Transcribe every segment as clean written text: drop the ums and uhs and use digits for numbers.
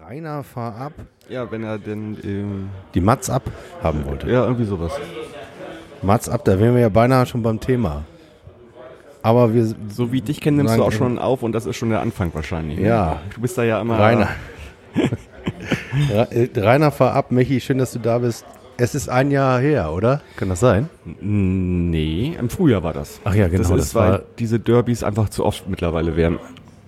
Rainer fahr ab. Ja, wenn er denn Die Mats ab haben wollte. Ja, irgendwie sowas. Mats ab, da wären wir ja beinahe schon beim Thema. Aber wir... So wie dich kennen, nimmst du auch schon auf und das ist schon der Anfang wahrscheinlich. Ja. Ne? Du bist da ja immer... Rainer. Rainer fahr ab. Michi, schön, dass du da bist. Es ist ein Jahr her, oder? Kann das sein? Nee, im Frühjahr war das. Ach ja, genau. Das ist, weil diese Derbys einfach zu oft mittlerweile werden.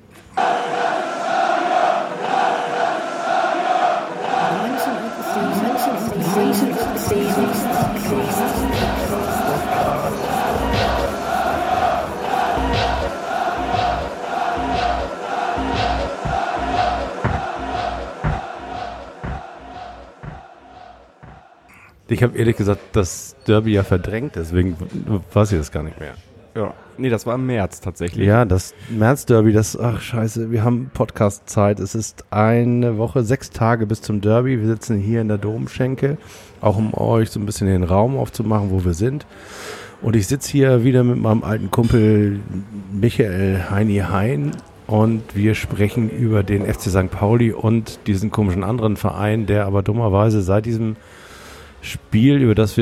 Ich habe ehrlich gesagt das Derby ja verdrängt, deswegen weiß ich das gar nicht mehr. Ja. Nee, das war im März tatsächlich. Ja, das März-Derby, ach scheiße, wir haben Podcast-Zeit. Es ist eine Woche, 6 Tage bis zum Derby. Wir sitzen hier in der Domschenke, auch um euch so ein bisschen den Raum aufzumachen, wo wir sind. Und ich sitze hier wieder mit meinem alten Kumpel Michael Heini Hein und wir sprechen über den FC St. Pauli und diesen komischen anderen Verein, der aber dummerweise seit diesem Spiel, über das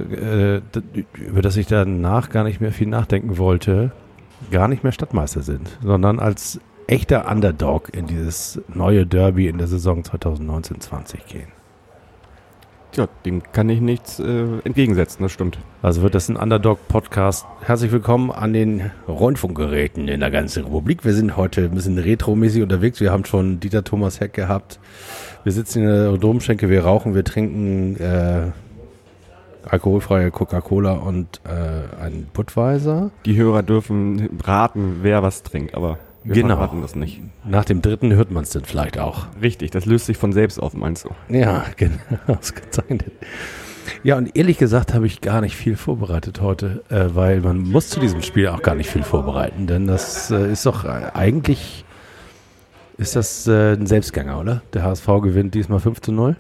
ich danach gar nicht mehr viel nachdenken wollte, gar nicht mehr Stadtmeister sind, sondern als echter Underdog in dieses neue Derby in der Saison 2019-20 gehen. Tja, dem kann ich nichts entgegensetzen, das stimmt. Also wird das ein Underdog-Podcast. Herzlich willkommen an den Rundfunkgeräten in der ganzen Republik. Wir sind heute ein bisschen retromäßig unterwegs. Wir haben schon Dieter Thomas Heck gehabt. Wir sitzen in der Domschenke, wir rauchen, wir trinken alkoholfreie Coca-Cola und einen Budweiser. Die Hörer dürfen raten, wer was trinkt, aber wir verraten das nicht. Nach dem dritten hört man es dann vielleicht auch. Richtig, das löst sich von selbst auf, meinst du? Ja, genau. Das kann sein. Ja, und ehrlich gesagt habe ich gar nicht viel vorbereitet heute, weil man muss zu diesem Spiel auch gar nicht viel vorbereiten, denn das ist doch eigentlich... Ist das ein Selbstgänger, oder? Der HSV gewinnt diesmal 5:0?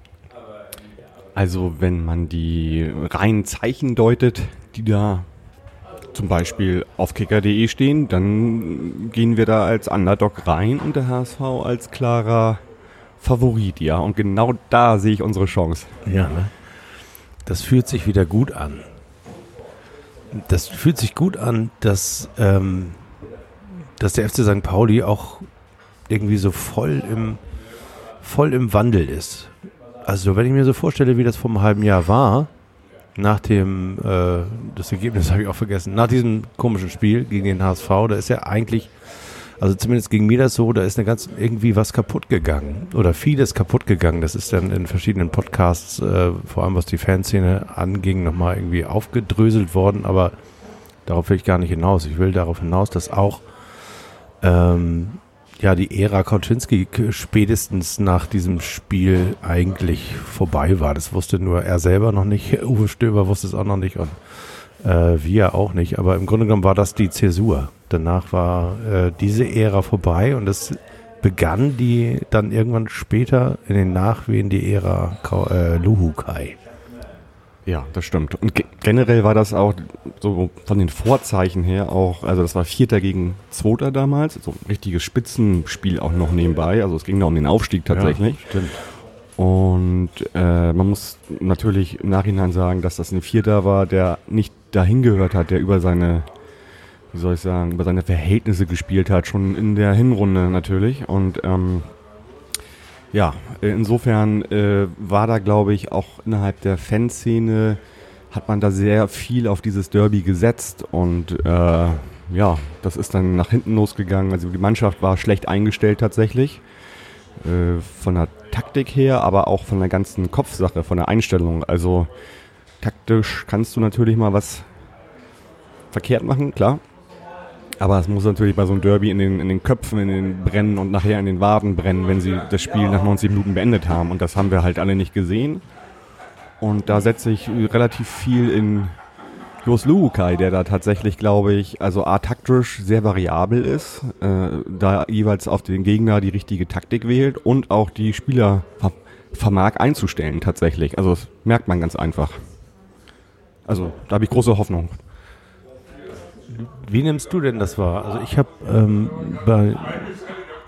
Also wenn man die reinen Zeichen deutet, die da zum Beispiel auf kicker.de stehen, dann gehen wir da als Underdog rein und der HSV als klarer Favorit, ja. Und genau da sehe ich unsere Chance. Ja, ne? Das fühlt sich wieder gut an. Das fühlt sich gut an, dass der FC St. Pauli auch irgendwie so voll im Wandel ist. Also wenn ich mir so vorstelle, wie das vor einem halben Jahr war, nach dem, das Ergebnis habe ich auch vergessen, nach diesem komischen Spiel gegen den HSV, da ist ja eigentlich, also zumindest ging mir das so, da ist irgendwie was kaputt gegangen oder vieles kaputt gegangen. Das ist dann in verschiedenen Podcasts, vor allem was die Fanszene anging, nochmal irgendwie aufgedröselt worden, aber darauf will ich gar nicht hinaus. Ich will darauf hinaus, dass auch die Ära Kauczynski spätestens nach diesem Spiel eigentlich vorbei war. Das wusste nur er selber noch nicht. Uwe Stöber wusste es auch noch nicht und wir auch nicht. Aber im Grunde genommen war das die Zäsur. Danach war diese Ära vorbei und es begann die dann irgendwann später in den Nachwehen die Ära Luhukai. Ja, das stimmt. Und generell war das auch so von den Vorzeichen her auch, also das war 4. gegen 2. damals, so ein richtiges Spitzenspiel auch noch nebenbei, also es ging da um den Aufstieg tatsächlich. Ja, stimmt. Und man muss natürlich im Nachhinein sagen, dass das ein 4. war, der nicht dahin gehört hat, der über seine, über seine Verhältnisse gespielt hat, schon in der Hinrunde natürlich. Und insofern war da, glaube ich, auch innerhalb der Fanszene hat man da sehr viel auf dieses Derby gesetzt und das ist dann nach hinten losgegangen. Also die Mannschaft war schlecht eingestellt tatsächlich, von der Taktik her, aber auch von der ganzen Kopfsache, von der Einstellung. Also taktisch kannst du natürlich mal was verkehrt machen, klar. Aber es muss natürlich bei so einem Derby in den Köpfen, in den brennen und nachher in den Waden brennen, wenn sie das Spiel nach 90 Minuten beendet haben. Und das haben wir halt alle nicht gesehen. Und da setze ich relativ viel in Jos Luhukai, der da tatsächlich, glaube ich, also taktisch sehr variabel ist, da jeweils auf den Gegner die richtige Taktik wählt und auch die Spieler vermag einzustellen tatsächlich. Also das merkt man ganz einfach. Also da habe ich große Hoffnung. Wie nimmst du denn das wahr? Also ich habe bei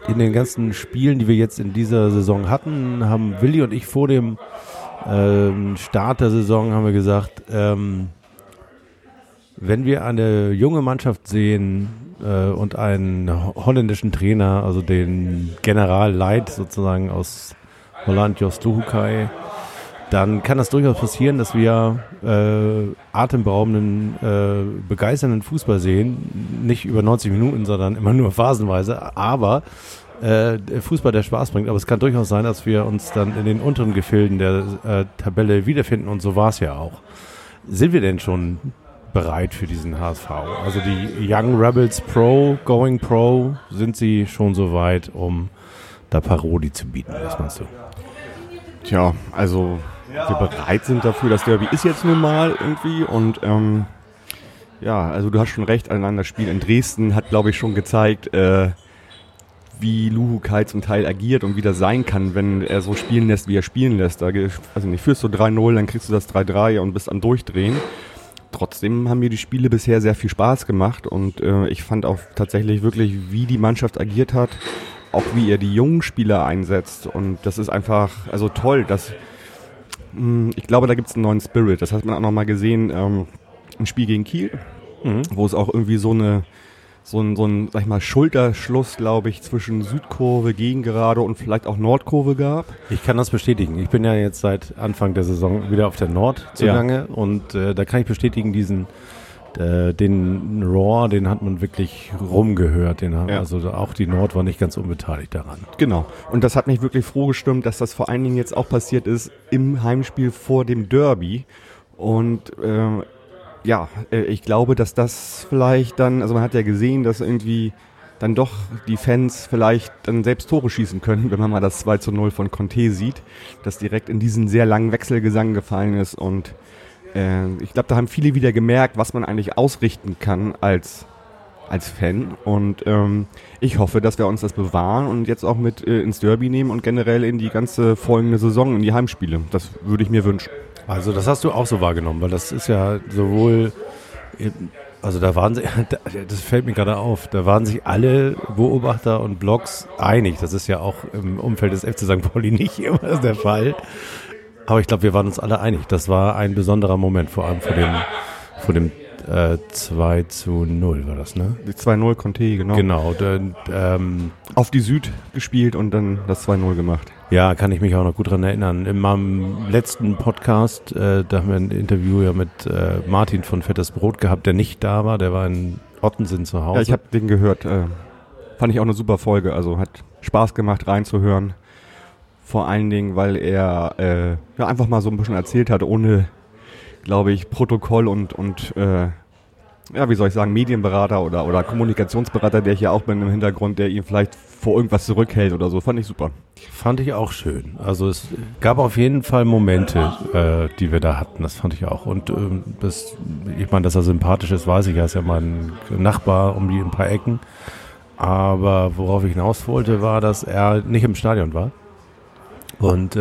in den ganzen Spielen, die wir jetzt in dieser Saison hatten, haben Willi und ich vor dem Start der Saison haben wir gesagt, wenn wir eine junge Mannschaft sehen und einen holländischen Trainer, also den General Leid sozusagen aus Holland, Jos Luhukai, dann kann das durchaus passieren, dass wir atemberaubenden, begeisternden Fußball sehen. Nicht über 90 Minuten, sondern immer nur phasenweise. Aber Fußball, der Spaß bringt. Aber es kann durchaus sein, dass wir uns dann in den unteren Gefilden der Tabelle wiederfinden. Und so war es ja auch. Sind wir denn schon bereit für diesen HSV? Also die Young Rebels Going Pro, sind sie schon so weit, um da Paroli zu bieten? Was meinst du? Tja, also wir bereit sind dafür. Das Derby ist jetzt nun mal irgendwie und ja, also du hast schon recht, an das Spiel in Dresden hat, glaube ich, schon gezeigt, wie Luhukai zum Teil agiert und wie das sein kann, wenn er so spielen lässt, wie er spielen lässt. Da, also nicht, führst du 3-0, dann kriegst du das 3-3 und bist am Durchdrehen. Trotzdem haben mir die Spiele bisher sehr viel Spaß gemacht und ich fand auch tatsächlich wirklich, wie die Mannschaft agiert hat, auch wie er die jungen Spieler einsetzt und das ist einfach, also toll, ich glaube, da gibt es einen neuen Spirit, das hat man auch nochmal gesehen, im Spiel gegen Kiel, wo es auch irgendwie so ein, sag ich mal, Schulterschluss, glaube ich, zwischen Südkurve, Gegengerade und vielleicht auch Nordkurve gab. Ich kann das bestätigen. Ich bin ja jetzt seit Anfang der Saison wieder auf der Nord zugange und da kann ich bestätigen, den Roar, den hat man wirklich rumgehört. Also auch die Nord war nicht ganz unbeteiligt daran. Genau. Und das hat mich wirklich froh gestimmt, dass das vor allen Dingen jetzt auch passiert ist im Heimspiel vor dem Derby. Und ich glaube, dass das vielleicht dann, also man hat ja gesehen, dass irgendwie dann doch die Fans vielleicht dann selbst Tore schießen können, wenn man mal das 2-0 von Conte sieht, das direkt in diesen sehr langen Wechselgesang gefallen ist und ich glaube, da haben viele wieder gemerkt, was man eigentlich ausrichten kann als Fan und ich hoffe, dass wir uns das bewahren und jetzt auch mit ins Derby nehmen und generell in die ganze folgende Saison, in die Heimspiele. Das würde ich mir wünschen. Also das hast du auch so wahrgenommen, weil das ist ja sowohl, also da waren sie, das fällt mir gerade auf, da waren sich alle Beobachter und Blogs einig. Das ist ja auch im Umfeld des FC St. Pauli nicht immer der Fall. Aber ich glaube, wir waren uns alle einig. Das war ein besonderer Moment, vor allem vor dem 2-0 war das, ne? Die 2-0 Conte, genau. Genau. Auf die Süd gespielt und dann das 2-0 gemacht. Ja, kann ich mich auch noch gut dran erinnern. In meinem letzten Podcast, da haben wir ein Interview ja mit Martin von Fettes Brot gehabt, der nicht da war. Der war in Ottensen zu Hause. Ja, ich habe den gehört. Fand ich auch eine super Folge. Also hat Spaß gemacht reinzuhören. Vor allen Dingen, weil er einfach mal so ein bisschen erzählt hat, ohne, glaube ich, Protokoll und wie soll ich sagen, Medienberater oder Kommunikationsberater, der ich ja auch bin im Hintergrund, der ihn vielleicht vor irgendwas zurückhält oder so. Fand ich super. Fand ich auch schön. Also es gab auf jeden Fall Momente, die wir da hatten. Das fand ich auch. Und ich meine, dass er sympathisch ist, weiß ich. Er ist ja mein Nachbar um ein paar Ecken. Aber worauf ich hinaus wollte, war, dass er nicht im Stadion war. Und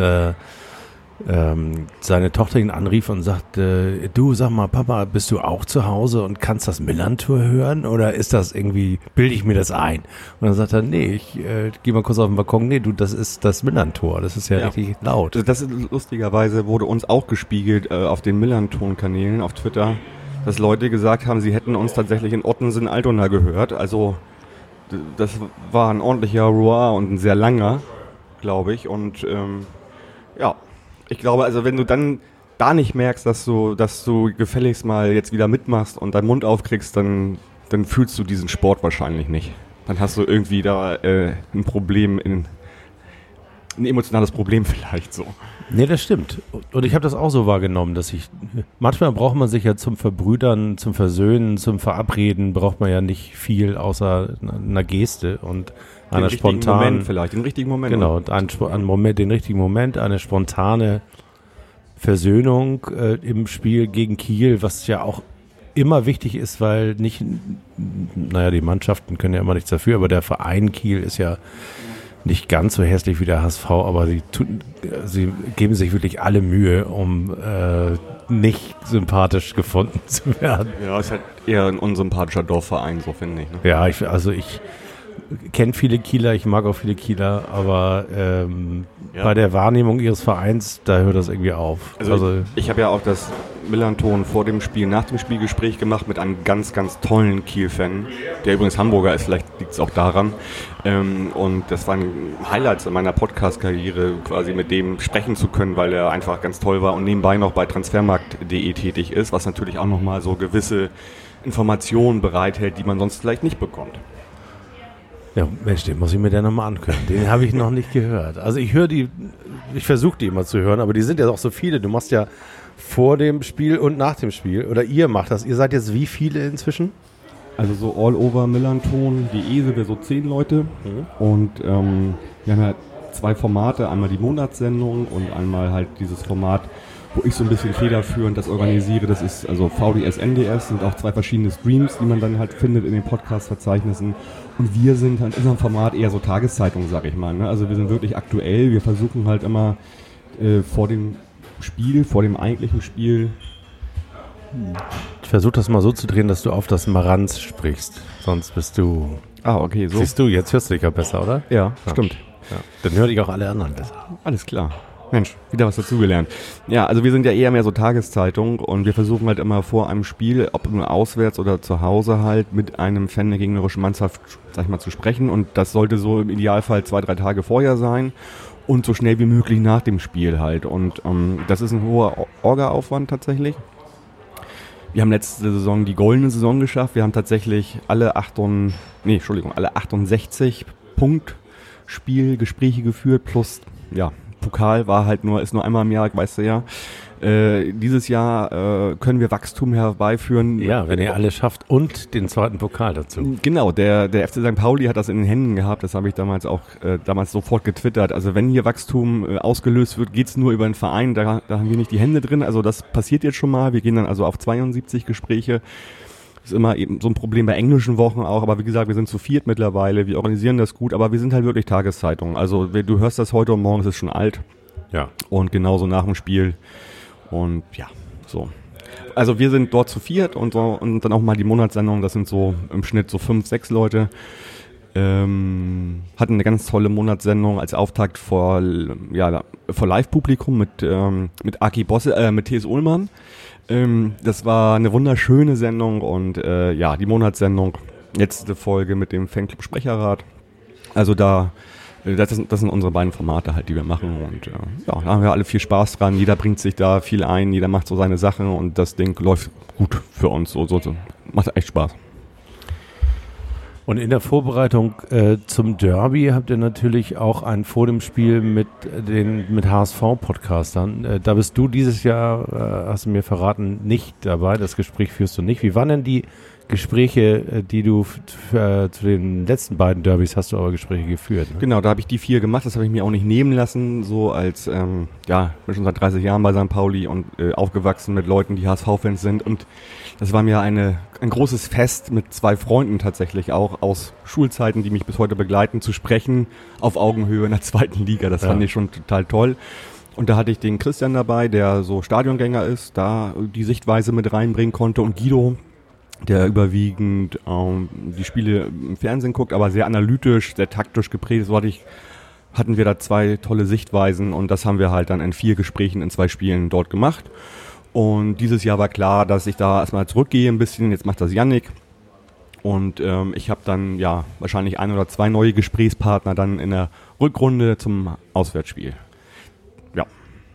seine Tochter ihn anrief und sagte, du, sag mal, Papa, bist du auch zu Hause und kannst das Millantor hören? Oder ist das irgendwie, bilde ich mir das ein? Und dann sagt er, nee, ich gehe mal kurz auf den Balkon. Nee, du, das ist das Millantor. Das ist ja richtig laut. Das ist, lustigerweise wurde uns auch gespiegelt auf den Millanton-Kanälen auf Twitter, dass Leute gesagt haben, sie hätten uns tatsächlich in Ottensen-Altona gehört. Also das war ein ordentlicher Roar und ein sehr langer, glaube ich. Und ich glaube, also wenn du dann da nicht merkst, dass du gefälligst mal jetzt wieder mitmachst und deinen Mund aufkriegst, dann fühlst du diesen Sport wahrscheinlich nicht. Dann hast du irgendwie da ein Problem, ein emotionales Problem vielleicht so. Nee, das stimmt. Und ich habe das auch so wahrgenommen, dass manchmal braucht man sich ja zum Verbrüdern, zum Versöhnen, zum Verabreden, braucht man ja nicht viel außer einer Geste und einer spontanen Moment vielleicht, den richtigen Moment. Genau, den richtigen Moment, eine spontane Versöhnung im Spiel gegen Kiel, was ja auch immer wichtig ist, weil die Mannschaften können ja immer nichts dafür, aber der Verein Kiel ist ja nicht ganz so hässlich wie der HSV, aber sie geben sich wirklich alle Mühe, um nicht sympathisch gefunden zu werden. Ja, ist halt eher ein unsympathischer Dorfverein, so finde ich. Ne? Ja, kenne viele Kieler, ich mag auch viele Kieler, aber bei der Wahrnehmung ihres Vereins, da hört das irgendwie auf. Also ich habe ja auch das Millanton vor dem Spiel, nach dem Spielgespräch gemacht mit einem ganz, ganz tollen Kiel-Fan, der übrigens Hamburger ist, vielleicht liegt es auch daran. Und das war ein Highlight in meiner Podcast-Karriere, quasi mit dem sprechen zu können, weil er einfach ganz toll war und nebenbei noch bei transfermarkt.de tätig ist, was natürlich auch nochmal so gewisse Informationen bereithält, die man sonst vielleicht nicht bekommt. Ja, Mensch, den muss ich mir dann nochmal anhören. Den habe ich noch nicht gehört. Also ich versuche die immer zu hören, aber die sind ja doch so viele. Du machst ja vor dem Spiel und nach dem Spiel. Oder ihr macht das. Ihr seid jetzt wie viele inzwischen? Also so all over millanton.de sind wir so 10 Leute. Und wir haben ja 2 Formate. Einmal die Monatssendung und einmal halt dieses Format, wo ich so ein bisschen federführend das organisiere. Das ist also VDS, NDS, sind auch 2 verschiedene Streams, die man dann halt findet in den Podcast-Verzeichnissen. Und wir sind halt in unserem Format eher so Tageszeitung, sag ich mal. Ne? Also wir sind wirklich aktuell. Wir versuchen halt immer vor dem Spiel, vor dem eigentlichen Spiel. Ich versuche das mal so zu drehen, dass du auf das Maranz sprichst. Sonst bist du... Okay, so. Siehst du, jetzt hörst du dich ja besser, oder? Ja, stimmt. Ja. Dann höre ich auch alle anderen besser. Alles klar. Mensch, wieder was dazugelernt. Ja, also wir sind ja eher mehr so Tageszeitung und wir versuchen halt immer vor einem Spiel, ob nur auswärts oder zu Hause halt, mit einem Fan der gegnerischen Mannschaft, sag ich mal, zu sprechen. Und das sollte so im Idealfall 2-3 Tage vorher sein und so schnell wie möglich nach dem Spiel halt. Und das ist ein hoher Orga-Aufwand tatsächlich. Wir haben letzte Saison die goldene Saison geschafft. Wir haben tatsächlich alle 68 Punktspielgespräche geführt plus, ja, Pokal war halt ist nur einmal im Jahr, weißt du ja. Dieses Jahr können wir Wachstum herbeiführen. Ja, wenn ihr alles schafft und den zweiten Pokal dazu. Genau, der FC St. Pauli hat das in den Händen gehabt, das habe ich damals auch sofort getwittert. Also wenn hier Wachstum ausgelöst wird, geht's nur über den Verein, da haben wir nicht die Hände drin. Also das passiert jetzt schon mal. Wir gehen dann also auf 72 Gespräche. Das ist immer eben so ein Problem bei englischen Wochen auch, aber wie gesagt, wir sind zu 4 mittlerweile, wir organisieren das gut, aber wir sind halt wirklich Tageszeitung. Also du hörst das heute und morgen, es ist schon alt. Ja. Und genauso nach dem Spiel. Und ja, so. Also wir sind dort zu 4 und dann auch mal die Monatssendung, das sind so im Schnitt so 5, 6 Leute. Hatten eine ganz tolle Monatssendung als Auftakt vor Live-Publikum mit Aki Bosse, mit T.S. Ullmann. Das war eine wunderschöne Sendung und die Monatssendung, letzte Folge mit dem Fanclub Sprecherrat. Also das sind unsere beiden Formate halt, die wir machen und da haben wir alle viel Spaß dran. Jeder bringt sich da viel ein, jeder macht so seine Sachen und das Ding läuft gut für uns. So. Macht echt Spaß. Und in der Vorbereitung zum Derby habt ihr natürlich auch einen vor dem Spiel mit HSV-Podcastern. Da bist du dieses Jahr, hast du mir verraten, nicht dabei. Das Gespräch führst du nicht. Wie waren denn die Gespräche, die du zu den letzten beiden Derbys hast du aber Gespräche geführt? Ne? Genau, da habe ich die 4 gemacht. Das habe ich mir auch nicht nehmen lassen. So als, bin schon seit 30 Jahren bei St. Pauli und aufgewachsen mit Leuten, die HSV-Fans sind. Und das war mir ein großes Fest mit 2 Freunden tatsächlich auch aus Schulzeiten, die mich bis heute begleiten, zu sprechen auf Augenhöhe in der 2. Liga. Das fand ich schon total toll. Und da hatte ich den Christian dabei, der so Stadiongänger ist, da die Sichtweise mit reinbringen konnte und Guido, der überwiegend die Spiele im Fernsehen guckt, aber sehr analytisch, sehr taktisch geprägt. So hatten wir da 2 tolle Sichtweisen und das haben wir halt dann in 4 Gesprächen in 2 Spielen dort gemacht. Und dieses Jahr war klar, dass ich da erstmal zurückgehe ein bisschen. Jetzt macht das Yannick. Und ich habe dann wahrscheinlich 1 oder 2 neue Gesprächspartner dann in der Rückrunde zum Auswärtsspiel. Ja.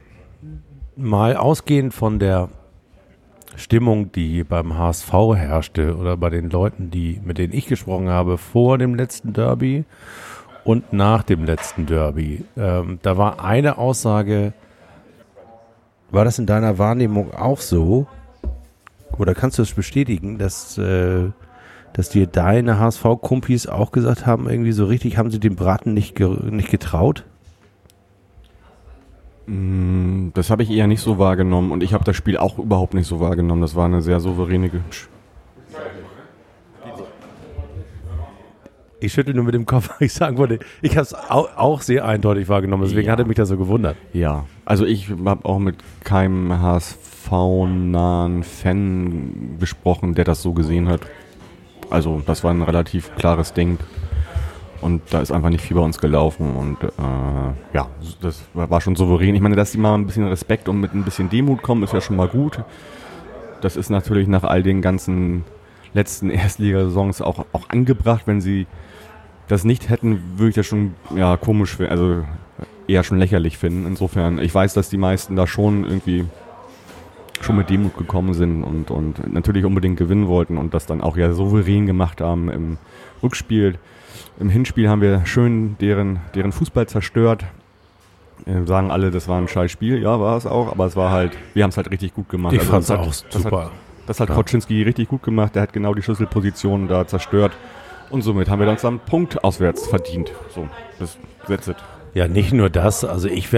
Mal ausgehend von der Stimmung, die beim HSV herrschte oder bei den Leuten, mit denen ich gesprochen habe, vor dem letzten Derby und nach dem letzten Derby. Da war eine Aussage, war das in deiner Wahrnehmung auch so? Oder kannst du es bestätigen, dass dir deine HSV-Kumpis auch gesagt haben, irgendwie so richtig, haben sie den Braten nicht getraut? Das habe ich eher nicht so wahrgenommen und ich habe das Spiel auch überhaupt nicht so wahrgenommen. Das war eine sehr souveräne Ich schüttel nur mit dem Kopf, weil ich sagen wollte, ich habe es auch sehr eindeutig wahrgenommen, deswegen hatte mich das so gewundert. Ja, also ich habe auch mit keinem HSV-nahen Fan gesprochen, der das so gesehen hat. Also das war ein relativ klares Ding Und da ist einfach nicht viel bei uns gelaufen und das war schon souverän. Ich meine, dass die mal ein bisschen Respekt und mit ein bisschen Demut kommen, ist ja schon mal gut. Das ist natürlich nach all den ganzen letzten Erstligasaisons auch angebracht. Wenn sie das nicht hätten, würde ich das schon komisch finden, also eher schon lächerlich finden. Insofern, ich weiß, dass die meisten da schon irgendwie schon mit Demut gekommen sind und natürlich unbedingt gewinnen wollten und das dann auch souverän gemacht haben im Rückspiel. Im Hinspiel haben wir schön deren Fußball zerstört. Sagen alle, das war ein scheiß Spiel. Ja, war es auch, aber es war halt, wir haben es halt richtig gut gemacht. Ich fand es auch super. Das hat Koczynski richtig gut gemacht. Der hat genau die Schlüsselpositionen da zerstört. Und somit haben wir uns dann einen Punkt auswärts verdient. So, that's it. Ja, nicht nur das. Also ich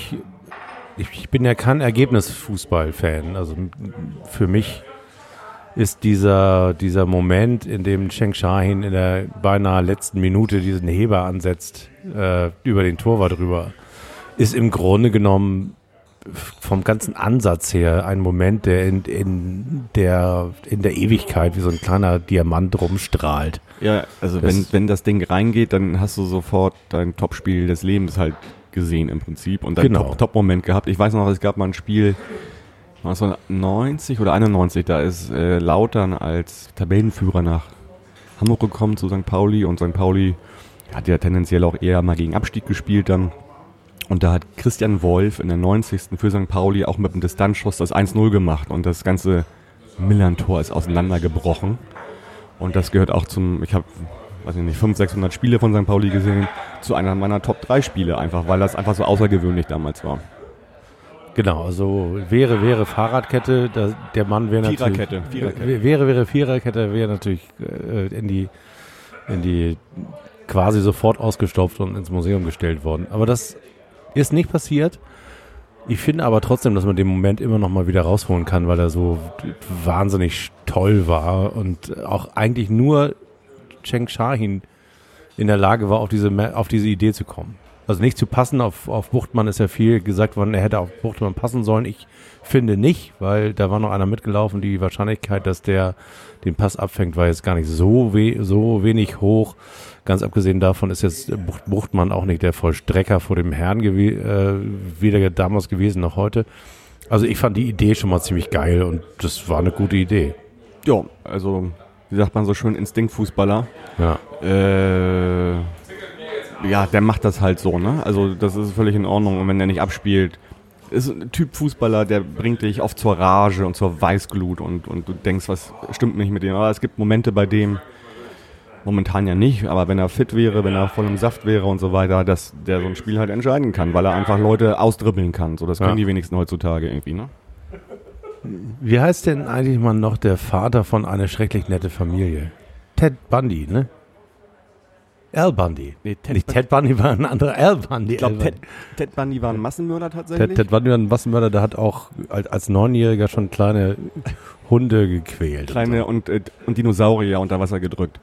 bin ja kein Ergebnisfußball-Fan. Also für mich ist dieser Moment, in dem Cenk Şahin in der beinahe letzten Minute diesen Heber ansetzt, über den Torwart drüber, ist im Grunde genommen vom ganzen Ansatz her ein Moment, der in der Ewigkeit wie so ein kleiner Diamant rumstrahlt. Ja, also wenn das Ding reingeht, dann hast du sofort dein Topspiel des Lebens halt gesehen im Prinzip und dann Top-Moment gehabt. Ich weiß noch, es gab mal ein Spiel, 1990 oder 91, da ist Lautern als Tabellenführer nach Hamburg gekommen zu St. Pauli und St. Pauli hat ja tendenziell auch eher mal gegen Abstieg gespielt dann. Und da hat Christian Wolf in der 90. für St. Pauli auch mit einem Distanzschuss das 1-0 gemacht und das ganze Millern-Tor ist auseinandergebrochen. Und das gehört auch ich habe, 500, 600 Spiele von St. Pauli gesehen, zu einer meiner Top-3-Spiele einfach, weil das einfach so außergewöhnlich damals war. Genau, also wäre Fahrradkette, der Mann wäre natürlich... Viererkette. Wäre Viererkette, wäre natürlich in die quasi sofort ausgestopft und ins Museum gestellt worden. Aber das ist nicht passiert. Ich finde aber trotzdem, dass man den Moment immer noch mal wieder rausholen kann, weil er so wahnsinnig toll war und auch eigentlich nur Cenk Şahin in der Lage war, auf diese Idee zu kommen. Also nicht zu passen, auf Buchtmann ist ja viel gesagt worden, er hätte auf Buchtmann passen sollen. Ich finde nicht, weil da war noch einer mitgelaufen. Die Wahrscheinlichkeit, dass der den Pass abfängt, war jetzt gar nicht so wenig hoch. Ganz abgesehen davon ist jetzt Buchtmann auch nicht der Vollstrecker vor dem Herrn weder damals gewesen noch heute. Also ich fand die Idee schon mal ziemlich geil und das war eine gute Idee. Ja, also wie sagt man so schön, Instinktfußballer. Ja. Ja, der macht das halt so, ne? Also das ist völlig in Ordnung und wenn der nicht abspielt, ist ein Typ Fußballer, der bringt dich oft zur Rage und zur Weißglut und du denkst, was stimmt nicht mit dem. Aber es gibt Momente bei dem, momentan ja nicht, aber wenn er fit wäre, wenn er voll im Saft wäre und so weiter, dass der so ein Spiel halt entscheiden kann, weil er einfach Leute ausdribbeln kann. So, das können die wenigsten heutzutage irgendwie, ne? Wie heißt denn eigentlich mal noch der Vater von einer schrecklich nette Familie? Ted Bundy, ne? Al Bundy. Nee, Ted Bundy war ein anderer. Al Bundy. Ich glaube, Ted Bundy war ein Massenmörder tatsächlich. Ted Bundy war ein Massenmörder, der hat auch als 9-Jähriger schon kleine Hunde gequält. Kleine und Dinosaurier unter Wasser gedrückt.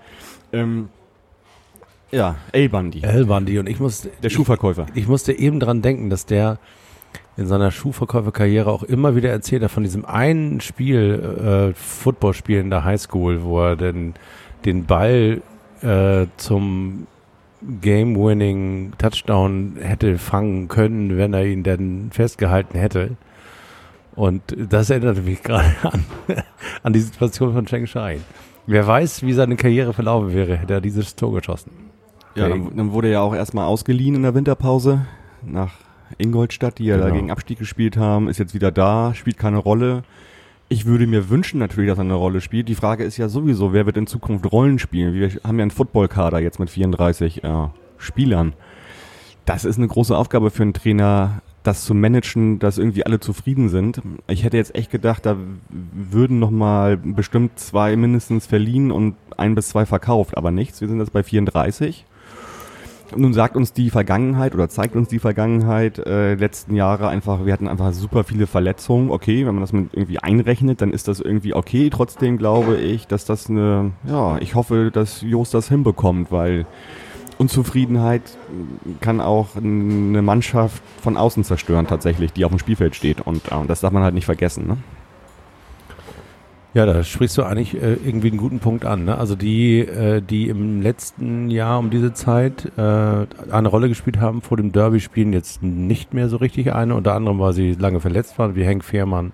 Ja, Al Bundy. Al Bundy. Und der Schuhverkäufer. Ich musste eben dran denken, dass der in seiner Schuhverkäuferkarriere auch immer wieder erzählt hat von diesem einen Spiel, Footballspiel in der Highschool, wo er den Ball zum Game-Winning Touchdown hätte fangen können, wenn er ihn dann festgehalten hätte. Und das erinnert mich gerade an die Situation von Cenk Şahin. Wer weiß, wie seine Karriere verlaufen wäre, hätte er dieses Tor geschossen. Ja, dann wurde er ja auch erstmal ausgeliehen in der Winterpause nach Ingolstadt, die ja da gegen Abstieg gespielt haben, ist jetzt wieder da, spielt keine Rolle. Ich würde mir wünschen natürlich, dass er eine Rolle spielt. Die Frage ist ja sowieso, wer wird in Zukunft Rollen spielen? Wir haben ja einen Footballkader jetzt mit 34 Spielern. Das ist eine große Aufgabe für einen Trainer, das zu managen, dass irgendwie alle zufrieden sind. Ich hätte jetzt echt gedacht, da würden nochmal bestimmt 2 mindestens verliehen und 1 bis 2 verkauft, aber nichts. Wir sind jetzt bei 34. Nun sagt uns die Vergangenheit oder zeigt uns die Vergangenheit letzten Jahre einfach, wir hatten einfach super viele Verletzungen. Okay, wenn man das mit irgendwie einrechnet, dann ist das irgendwie okay. Trotzdem glaube ich, dass das ich hoffe, dass Jost das hinbekommt, weil Unzufriedenheit kann auch eine Mannschaft von außen zerstören tatsächlich, die auf dem Spielfeld steht und das darf man halt nicht vergessen, ne? Ja, da sprichst du eigentlich irgendwie einen guten Punkt an. Ne? Also die im letzten Jahr um diese Zeit eine Rolle gespielt haben vor dem Derby, spielen jetzt nicht mehr so richtig eine. Unter anderem, weil sie lange verletzt waren, wie Henk Fehrmann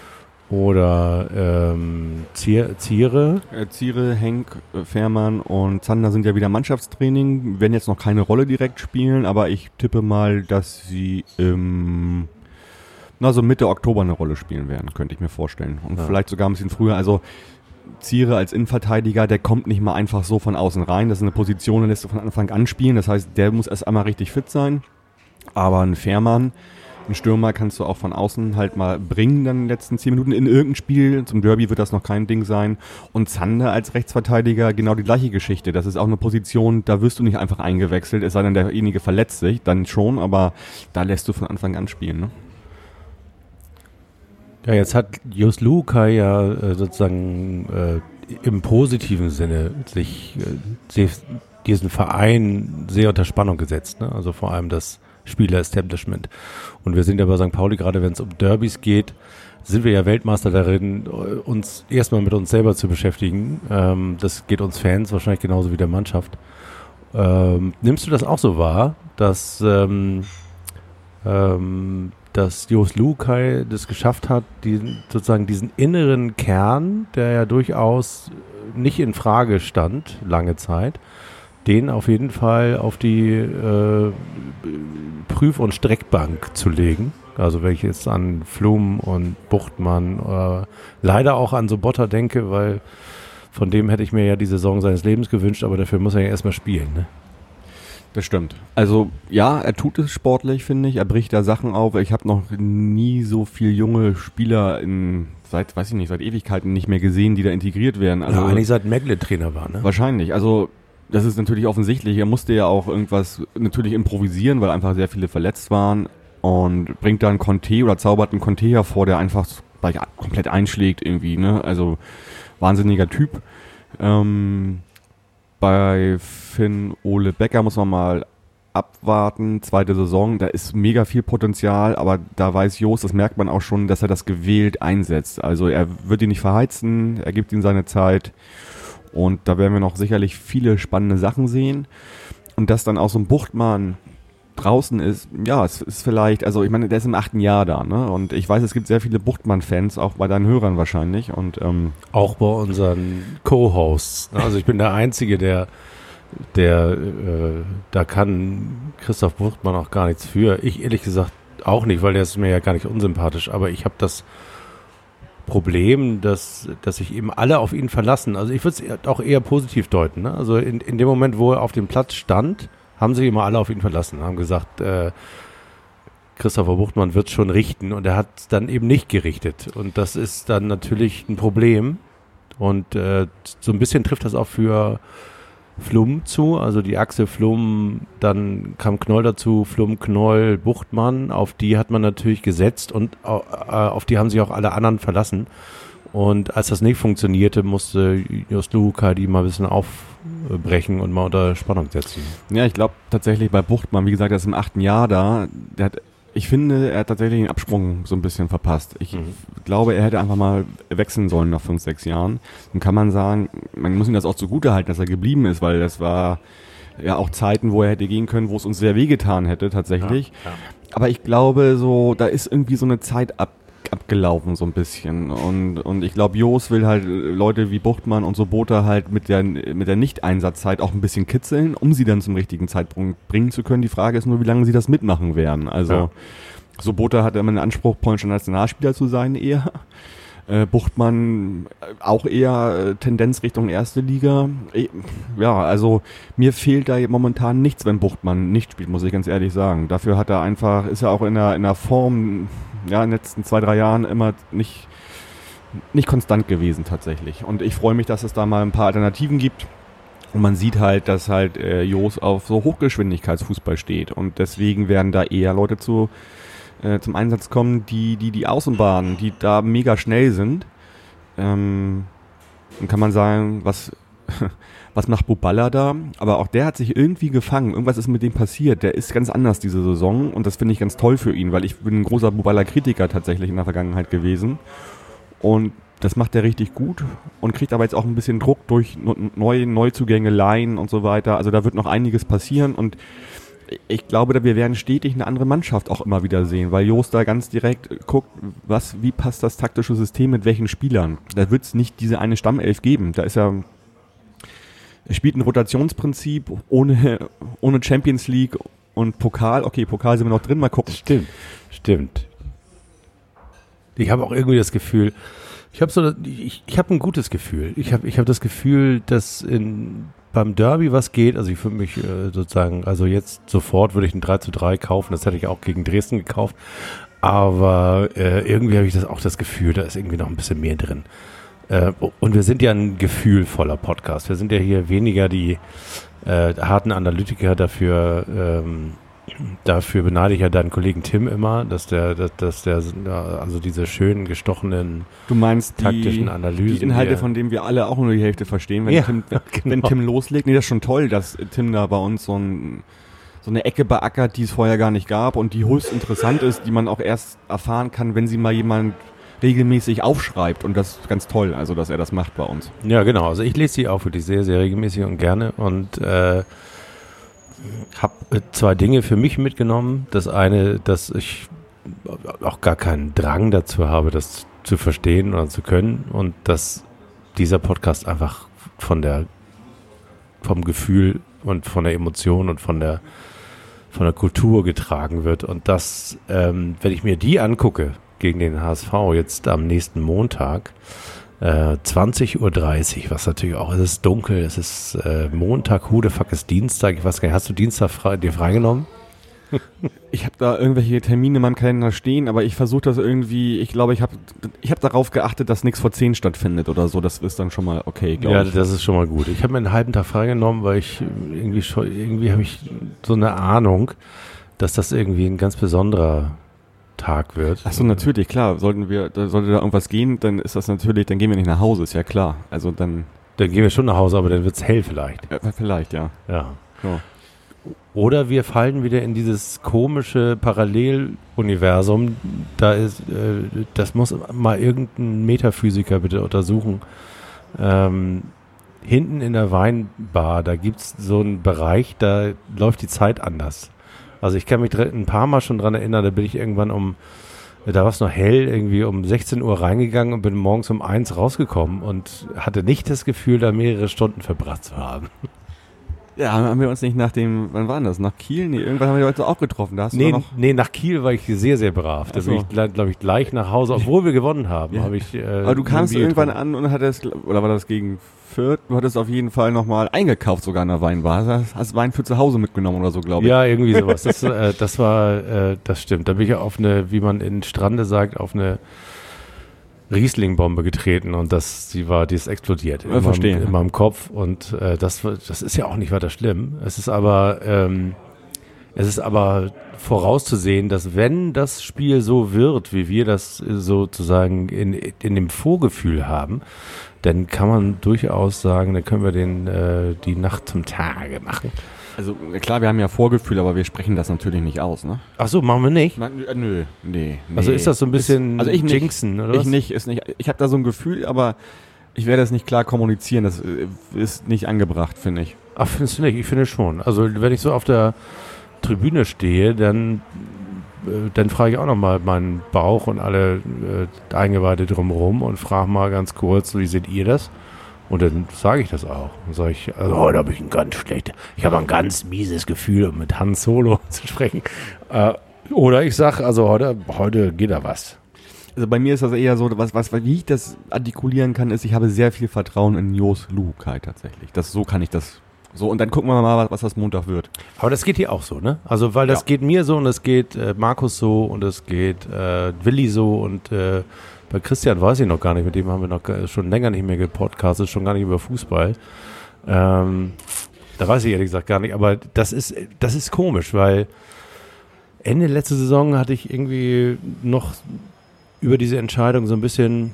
oder Ziere. Ziere, Henk, Fehrmann und Zander sind ja wieder Mannschaftstraining, werden jetzt noch keine Rolle direkt spielen, aber ich tippe mal, dass sie so Mitte Oktober eine Rolle spielen werden, könnte ich mir vorstellen. Und vielleicht sogar ein bisschen früher. Also Ziere als Innenverteidiger, der kommt nicht mal einfach so von außen rein. Das ist eine Position, die lässt du von Anfang an spielen. Das heißt, der muss erst einmal richtig fit sein. Aber ein Fährmann, ein Stürmer kannst du auch von außen halt mal bringen, dann in den letzten 10 Minuten in irgendein Spiel. Zum Derby wird das noch kein Ding sein. Und Zander als Rechtsverteidiger, genau die gleiche Geschichte. Das ist auch eine Position, da wirst du nicht einfach eingewechselt, es sei denn, derjenige verletzt sich, dann schon, aber da lässt du von Anfang an spielen, ne? Ja, jetzt hat Jos Luhukay ja sozusagen im positiven Sinne sich diesen Verein sehr unter Spannung gesetzt, ne? Also vor allem das Spieler-Establishment. Und wir sind ja bei St. Pauli, gerade wenn es um Derbys geht, sind wir ja Weltmeister darin, uns erstmal mit uns selber zu beschäftigen. Das geht uns Fans wahrscheinlich genauso wie der Mannschaft. Nimmst du das auch so wahr, dass Jos Luhukay das geschafft hat, diesen inneren Kern, der ja durchaus nicht in Frage stand, lange Zeit, den auf jeden Fall auf die Prüf- und Streckbank zu legen. Also wenn ich jetzt an Flum und Buchtmann, leider auch an Sobotta denke, weil von dem hätte ich mir ja die Saison seines Lebens gewünscht, aber dafür muss er ja erstmal spielen, ne? Das stimmt. Also ja, er tut es sportlich, finde ich. Er bricht da Sachen auf. Ich habe noch nie so viel junge Spieler seit Ewigkeiten nicht mehr gesehen, die da integriert werden. Also ja, eigentlich seit Megle Trainer war, ne? Wahrscheinlich. Also das ist natürlich offensichtlich. Er musste ja auch irgendwas natürlich improvisieren, weil einfach sehr viele verletzt waren und bringt dann Conte oder zaubert einen Conte hervor, der einfach gleich komplett einschlägt irgendwie, ne? Also wahnsinniger Typ. Bei Finn Ole Becker muss man mal abwarten, zweite Saison, da ist mega viel Potenzial, aber da weiß Jos, das merkt man auch schon, dass er das gewählt einsetzt. Also er wird ihn nicht verheizen, er gibt ihm seine Zeit und da werden wir noch sicherlich viele spannende Sachen sehen. Und dass dann auch so ein Buchtmann draußen ist, ja, es ist vielleicht, also ich meine, der ist im 8. Jahr da, ne? Und ich weiß, es gibt sehr viele Buchtmann-Fans, auch bei deinen Hörern wahrscheinlich. Und auch bei unseren Co-Hosts. Also ich bin der Einzige, der da kann Christoph Buchtmann auch gar nichts für. Ich ehrlich gesagt auch nicht, weil der ist mir ja gar nicht unsympathisch. Aber ich habe das Problem, dass sich eben alle auf ihn verlassen. Also ich würde es auch eher positiv deuten, ne? Also in dem Moment, wo er auf dem Platz stand, haben sich immer alle auf ihn verlassen, haben gesagt, Christopher Buchtmann wird schon richten und er hat es dann eben nicht gerichtet und das ist dann natürlich ein Problem und so ein bisschen trifft das auch für Flum zu, also die Achse Flum, dann kam Knoll dazu, Flum, Knoll, Buchtmann, auf die hat man natürlich gesetzt und auf die haben sich auch alle anderen verlassen. Und als das nicht funktionierte, musste Jos Luhukay die mal ein bisschen aufbrechen und mal unter Spannung setzen. Ja, ich glaube tatsächlich bei Buchtmann, wie gesagt, er ist im 8. Jahr da. Ich finde, er hat tatsächlich den Absprung so ein bisschen verpasst. Ich glaube, er hätte einfach mal wechseln sollen nach 5, 6 Jahren. Dann kann man sagen, man muss ihm das auch zugute halten, dass er geblieben ist, weil das war ja auch Zeiten, wo er hätte gehen können, wo es uns sehr wehgetan hätte tatsächlich. Ja. Aber ich glaube, so da ist irgendwie so eine Zeit abgelaufen so ein bisschen und ich glaube, Jos will halt Leute wie Buchtmann und Sobotta halt mit der Nicht-Einsatzzeit auch ein bisschen kitzeln, um sie dann zum richtigen Zeitpunkt bringen zu können. Die Frage ist nur, wie lange sie das mitmachen werden. Also Sobotta hat immer den Anspruch, polnischer Nationalspieler zu sein eher. Buchtmann auch eher Tendenz Richtung erste Liga. Ja, also mir fehlt da momentan nichts, wenn Buchtmann nicht spielt, muss ich ganz ehrlich sagen. Dafür hat er einfach, ist er auch in der Form, ja, in den letzten 2, 3 Jahren immer nicht konstant gewesen tatsächlich. Und ich freue mich, dass es da mal ein paar Alternativen gibt. Und man sieht halt, dass halt Jos auf so Hochgeschwindigkeitsfußball steht. Und deswegen werden da eher Leute zum Einsatz kommen, die Außenbahnen, die da mega schnell sind. Dann kann man sagen, was macht Buballa da? Aber auch der hat sich irgendwie gefangen. Irgendwas ist mit dem passiert. Der ist ganz anders diese Saison und das finde ich ganz toll für ihn, weil ich bin ein großer Buballa-Kritiker tatsächlich in der Vergangenheit gewesen. Und das macht er richtig gut und kriegt aber jetzt auch ein bisschen Druck durch Neuzugänge, Laien und so weiter. Also da wird noch einiges passieren und ich glaube, wir werden stetig eine andere Mannschaft auch immer wieder sehen, weil Jost da ganz direkt guckt, wie passt das taktische System mit welchen Spielern. Da wird es nicht diese eine Stammelf geben. Da ist er spielt ein Rotationsprinzip ohne Champions League und Pokal. Okay, Pokal sind wir noch drin, mal gucken. Stimmt. Ich habe auch irgendwie das Gefühl, ich habe ein gutes Gefühl. Ich habe das Gefühl, dass beim Derby was geht. Also ich für mich sozusagen, also jetzt sofort würde ich ein 3:3 kaufen. Das hätte ich auch gegen Dresden gekauft. Aber irgendwie habe ich das Gefühl, da ist irgendwie noch ein bisschen mehr drin. Und wir sind ja ein gefühlvoller Podcast. Wir sind ja hier weniger die harten Analytiker. Dafür beneide ich ja deinen Kollegen Tim immer, dass der also diese schönen, gestochenen, du meinst taktischen Analysen. Die Inhalte, von denen wir alle auch nur die Hälfte verstehen, wenn Tim loslegt. Nee, das ist schon toll, dass Tim da bei uns so eine Ecke beackert, die es vorher gar nicht gab und die höchst interessant ist, die man auch erst erfahren kann, wenn sie mal jemand regelmäßig aufschreibt und das ist ganz toll, also dass er das macht bei uns. Ja, genau. Also ich lese sie auch wirklich sehr, sehr regelmäßig und gerne und habe 2 Dinge für mich mitgenommen. Das eine, dass ich auch gar keinen Drang dazu habe, das zu verstehen oder zu können und dass dieser Podcast einfach vom Gefühl und von der Emotion und von der Kultur getragen wird und das, wenn ich mir die angucke gegen den HSV jetzt am nächsten Montag, 20:30 Uhr, was natürlich auch, es ist dunkel, es ist Montag, who the fuck ist Dienstag, ich weiß gar nicht, hast du Dienstag dir freigenommen? Ich habe da irgendwelche Termine in meinem Kalender stehen, aber ich versuche das irgendwie, ich glaube, ich hab darauf geachtet, dass nichts vor 10 stattfindet oder so, das ist dann schon mal okay, glaube ich. Ja, das ist schon mal gut. Ich habe mir einen halben Tag freigenommen, weil ich irgendwie habe ich so eine Ahnung, dass das irgendwie ein ganz besonderer Tag wird. Achso, natürlich, klar. Sollte da irgendwas gehen, dann ist das natürlich, dann gehen wir nicht nach Hause, ist ja klar. Also dann gehen wir schon nach Hause, aber dann wird's hell vielleicht. Vielleicht, ja. Ja. Oder wir fallen wieder in dieses komische Paralleluniversum. Das muss mal irgendein Metaphysiker bitte untersuchen. Hinten in der Weinbar, da gibt's so einen Bereich, da läuft die Zeit anders. Also ich kann mich ein paar Mal schon dran erinnern, da bin ich irgendwann da war es noch hell, irgendwie um 16 Uhr reingegangen und bin morgens um 1 rausgekommen und hatte nicht das Gefühl, da mehrere Stunden verbracht zu haben. Ja, haben wir uns nicht wann war das? Nach Kiel? Nee, irgendwann haben wir uns auch getroffen. Da Nee, nach Kiel war ich sehr, sehr brav. Da bin ich, glaube ich, gleich nach Hause, obwohl wir gewonnen haben. Ja. Aber du kamst irgendwann an und oder war das gegen Fürth? Du hattest auf jeden Fall nochmal eingekauft sogar in der Weinbar. Hast Wein für zu Hause mitgenommen oder so, glaube ich. Ja, irgendwie sowas. Das stimmt. Da bin ich ja auf wie man in Strande sagt, auf eine Riesling-Bombe getreten und die ist explodiert in meinem Kopf und das ist ja auch nicht weiter schlimm. Es ist aber vorauszusehen, dass wenn das Spiel so wird, wie wir das sozusagen in dem Vorgefühl haben, dann kann man durchaus sagen, dann können wir die Nacht zum Tage machen. Also klar, wir haben ja Vorgefühl, aber wir sprechen das natürlich nicht aus, ne? Ach so, machen wir nicht? Nee. Also ist das so ein bisschen Jinxen, oder was? Ist nicht. Ich habe da so ein Gefühl, aber ich werde das nicht klar kommunizieren. Das ist nicht angebracht, finde ich. Ach, findest du nicht? Ich finde schon. Also wenn ich so auf der Tribüne stehe, dann frage ich auch nochmal meinen Bauch und alle Eingeweide drumherum und frage mal ganz kurz, wie seht ihr das? Und dann sage ich das auch. Dann sage ich, also heute habe ich ich habe ein ganz mieses Gefühl, um mit Hans Solo zu sprechen. Oder ich sage, also heute geht da was. Also bei mir ist das eher so, wie ich das artikulieren kann, ist, ich habe sehr viel Vertrauen in Jos Lukai tatsächlich. So kann ich das. So, und dann gucken wir mal, was das Montag wird. Aber das geht hier auch so, ne? Also, weil das geht mir so und es geht Markus so und es geht Willi so und bei Christian weiß ich noch gar nicht, mit dem haben wir noch schon länger nicht mehr gepodcastet, schon gar nicht über Fußball. Da weiß ich ehrlich gesagt gar nicht, aber das ist komisch, weil Ende letzte Saison hatte ich irgendwie noch über diese Entscheidung so ein bisschen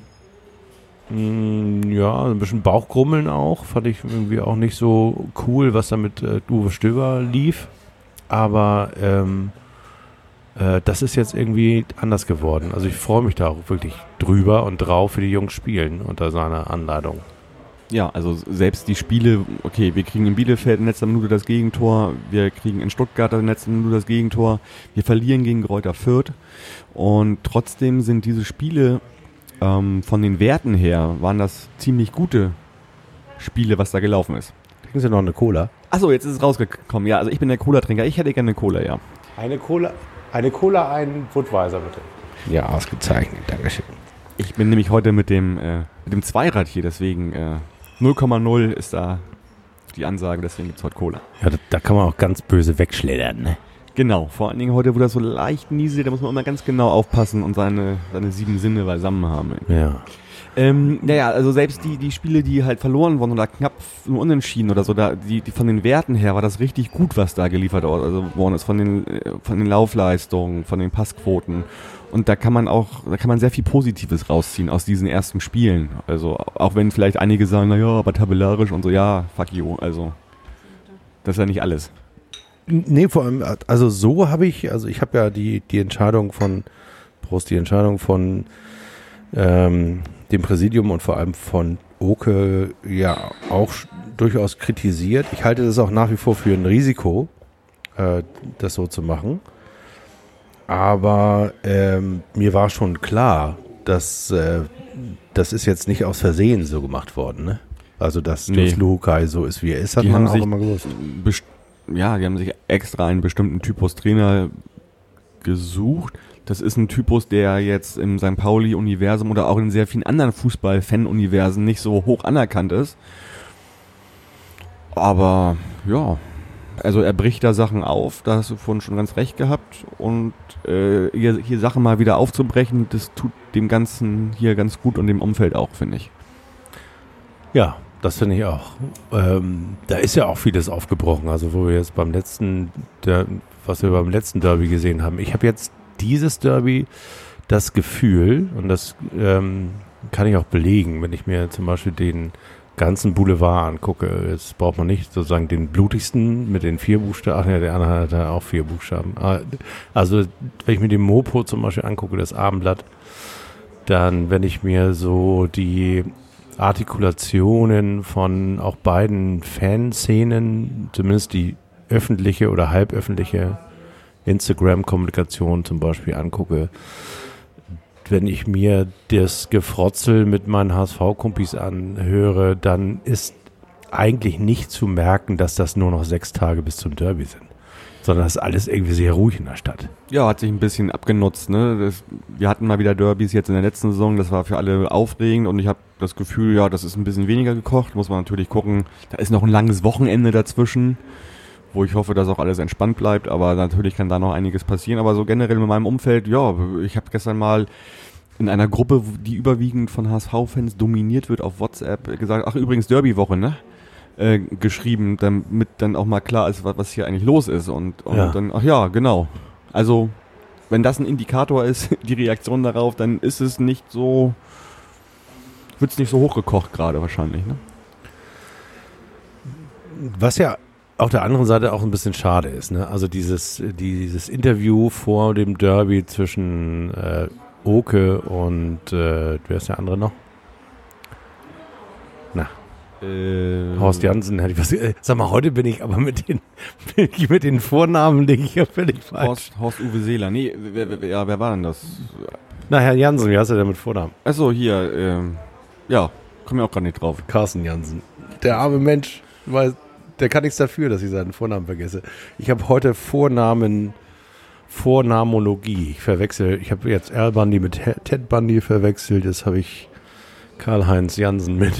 ein bisschen Bauchgrummeln auch. Fand ich irgendwie auch nicht so cool, was da mit Uwe Stöber lief. Aber Das ist jetzt irgendwie anders geworden. Also ich freue mich da auch wirklich drüber und drauf, wie die Jungs spielen unter seiner Anleitung. Ja, also selbst die Spiele, okay, wir kriegen in Bielefeld in letzter Minute das Gegentor, wir kriegen in Stuttgart in letzter Minute das Gegentor, wir verlieren gegen Greuther Fürth und trotzdem sind diese Spiele von den Werten her, waren das ziemlich gute Spiele, was da gelaufen ist. Trinken Sie noch eine Cola? Achso, jetzt ist es rausgekommen, ja, also ich bin der Cola-Trinker, ich hätte gerne eine Cola, ja. Eine Cola, ein Budweiser bitte. Ja, ausgezeichnet, Dankeschön. Ich bin nämlich heute mit dem Zweirad hier, deswegen 0,0 ist da die Ansage, deswegen gibt es heute Cola. Ja, da kann man auch ganz böse wegschleddern, ne? Genau, vor allen Dingen heute, wo das so leicht nieselt, da muss man immer ganz genau aufpassen und seine 7 Sinne beisammen haben. Ja. Naja, also selbst die Spiele, die halt verloren wurden oder knapp nur unentschieden oder so, die von den Werten her war das richtig gut, was da geliefert worden ist, von den Laufleistungen, von den Passquoten. Und da kann man sehr viel Positives rausziehen aus diesen ersten Spielen. Also auch wenn vielleicht einige sagen, naja, aber tabellarisch und so, ja, fuck you. Also das ist ja nicht alles. Nee, vor allem, also so habe ich ja die Entscheidung von dem Präsidium und vor allem von Oke ja auch durchaus kritisiert. Ich halte das auch nach wie vor für ein Risiko, das so zu machen. Aber mir war schon klar, dass das ist jetzt nicht aus Versehen so gemacht worden, ne? Also dass Luhukai so ist, wie er ist, hat man auch immer gewusst. Die haben sich extra einen bestimmten Typus Trainer gesucht. Das ist ein Typus, der jetzt im St. Pauli-Universum oder auch in sehr vielen anderen Fußball-Fan-Universen nicht so hoch anerkannt ist. Aber ja, also er bricht da Sachen auf, da hast du vorhin schon ganz recht gehabt. Und hier Sachen mal wieder aufzubrechen, das tut dem Ganzen hier ganz gut und dem Umfeld auch, finde ich. Ja, das finde ich auch. Da ist ja auch vieles aufgebrochen. Also wo wir jetzt was wir beim letzten Derby gesehen haben. Ich habe jetzt dieses Derby das Gefühl, und das kann ich auch belegen, wenn ich mir zum Beispiel den ganzen Boulevard angucke. Jetzt braucht man nicht sozusagen den blutigsten mit den 4 Buchstaben. Ach ja, der andere hat da auch 4 Buchstaben. Also wenn ich mir den Mopo zum Beispiel angucke, das Abendblatt, dann wenn ich mir so die Artikulationen von auch beiden Fanszenen, zumindest die öffentliche oder halböffentliche Instagram-Kommunikation zum Beispiel angucke, wenn ich mir das Gefrotzel mit meinen HSV-Kumpis anhöre, dann ist eigentlich nicht zu merken, dass das nur noch 6 Tage bis zum Derby sind, sondern das ist alles irgendwie sehr ruhig in der Stadt. Ja, hat sich ein bisschen abgenutzt, ne? Wir hatten mal wieder Derbys jetzt in der letzten Saison, das war für alle aufregend und ich habe das Gefühl, ja, das ist ein bisschen weniger gekocht, muss man natürlich gucken. Da ist noch ein langes Wochenende dazwischen, wo ich hoffe, dass auch alles entspannt bleibt, aber natürlich kann da noch einiges passieren. Aber so generell mit meinem Umfeld, ja, ich habe gestern mal in einer Gruppe, die überwiegend von HSV-Fans dominiert wird, auf WhatsApp gesagt, ach übrigens Derby-Woche, ne? Geschrieben, damit dann auch mal klar ist, was hier eigentlich los ist. Und ja. Dann, ach ja, genau. Also, wenn das ein Indikator ist, die Reaktion darauf, dann ist es nicht so, wird es nicht so hochgekocht gerade wahrscheinlich, ne? Was ja auf der anderen Seite auch ein bisschen schade ist, ne? Also dieses Interview vor dem Derby zwischen Oke und wer ist der andere noch? Na. Horst Janssen hätte ich was. Sag mal, heute bin ich aber mit den Vornamen denke ich ja völlig falsch. Horst Uwe Seeler. Nee, wer war denn das? Na, Herr Janssen, wie heißt er denn mit Vornamen? Achso, hier, ja, komme ich auch gerade nicht drauf. Carsten Janssen. Der arme Mensch, der kann nichts dafür, dass ich seinen Vornamen vergesse. Ich habe heute Vornamologie. Ich habe jetzt Al Bundy mit Ted Bundy verwechselt, jetzt habe ich Karl-Heinz Janssen mit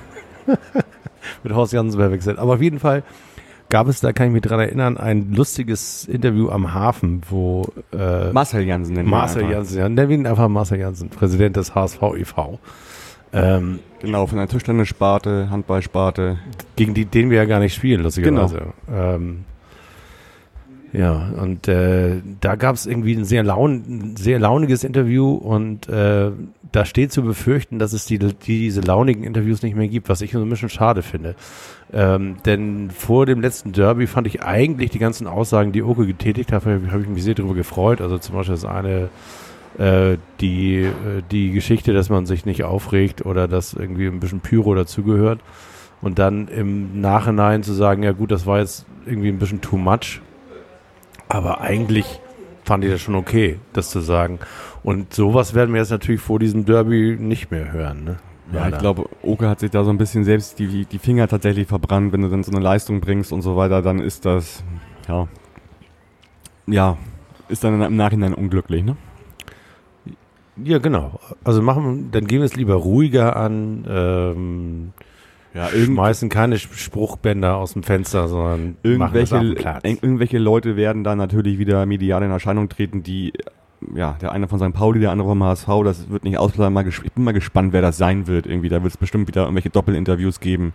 Horst Janssen verwechselt. Aber auf jeden Fall gab es, da kann ich mich dran erinnern, ein lustiges Interview am Hafen, wo Marcel Janssen nennen wir ihn einfach Marcel Janssen, Präsident des HSV e.V. Genau, von der Tischtennissparte, Handballsparte. Gegen den wir ja gar nicht spielen, lustigerweise. Genau. Ja, und da gab es irgendwie ein sehr launiges Interview und da da steht zu befürchten, dass es diese launigen Interviews nicht mehr gibt, was ich so ein bisschen schade finde. Denn vor dem letzten Derby fand ich eigentlich die ganzen Aussagen, die Oke getätigt hat, habe ich mich sehr darüber gefreut. Also zum Beispiel das eine, die Geschichte, dass man sich nicht aufregt oder dass irgendwie ein bisschen Pyro dazugehört. Und dann im Nachhinein zu sagen, ja gut, das war jetzt irgendwie ein bisschen too much. Aber eigentlich fand ich das schon okay, das zu sagen. Und sowas werden wir jetzt natürlich vor diesem Derby nicht mehr hören. Ne? Ja, ich glaube, Oke hat sich da so ein bisschen selbst die Finger tatsächlich verbrannt. Wenn du dann so eine Leistung bringst und so weiter, dann ist das, ist dann im Nachhinein unglücklich, ne? Ja, genau. Also dann gehen wir es lieber ruhiger an, schmeißen keine Spruchbänder aus dem Fenster, sondern machen es auf dem Platz. Irgendwelche Leute werden da natürlich wieder medial in Erscheinung treten, die, der eine von St. Pauli, der andere vom HSV, das wird nicht ausbleiben. Ich bin mal gespannt, wer das sein wird. Irgendwie, da wird es bestimmt wieder irgendwelche Doppelinterviews geben.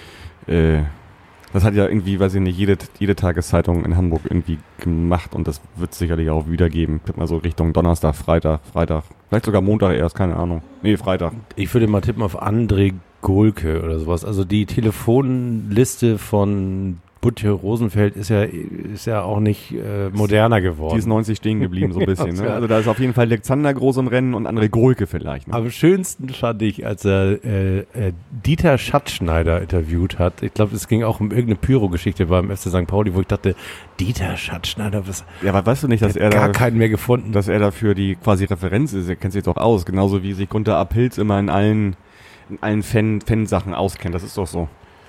Das hat ja irgendwie, weiß ich nicht, jede Tageszeitung in Hamburg irgendwie gemacht und das wird es sicherlich auch wieder geben. Tipp mal so Richtung Donnerstag, Freitag, vielleicht sogar Montag erst, keine Ahnung. Nee, Freitag. Ich würde mal tippen auf André Golke oder sowas. Also die Telefonliste von Butje Rosenfeld ist ja auch nicht moderner geworden. Die ist 90 stehen geblieben, so ein bisschen. Ne? Also da ist auf jeden Fall Alexander groß im Rennen und André Golke vielleicht. Ne? Am schönsten fand ich, als er Dieter Schatzschneider interviewt hat. Ich glaube, es ging auch um irgendeine Pyro-Geschichte beim FC St. Pauli, wo ich dachte, Dieter Schatzschneider, was? Ja, aber weißt du nicht, dass er gar keinen mehr gefunden, dass er dafür die quasi Referenz ist? Er kennt sich doch aus, genauso wie sich Gunter Apilz immer in allen Fansachen auskennt. Das ist doch so.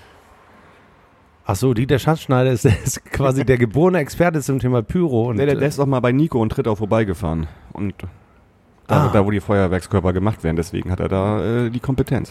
Ach so, Dieter Schatzschneider ist quasi der geborene Experte zum Thema Pyro. Und der ist doch mal bei Nico und Tritt auch vorbeigefahren. Und da, wo die Feuerwerkskörper gemacht werden. Deswegen hat er da die Kompetenz.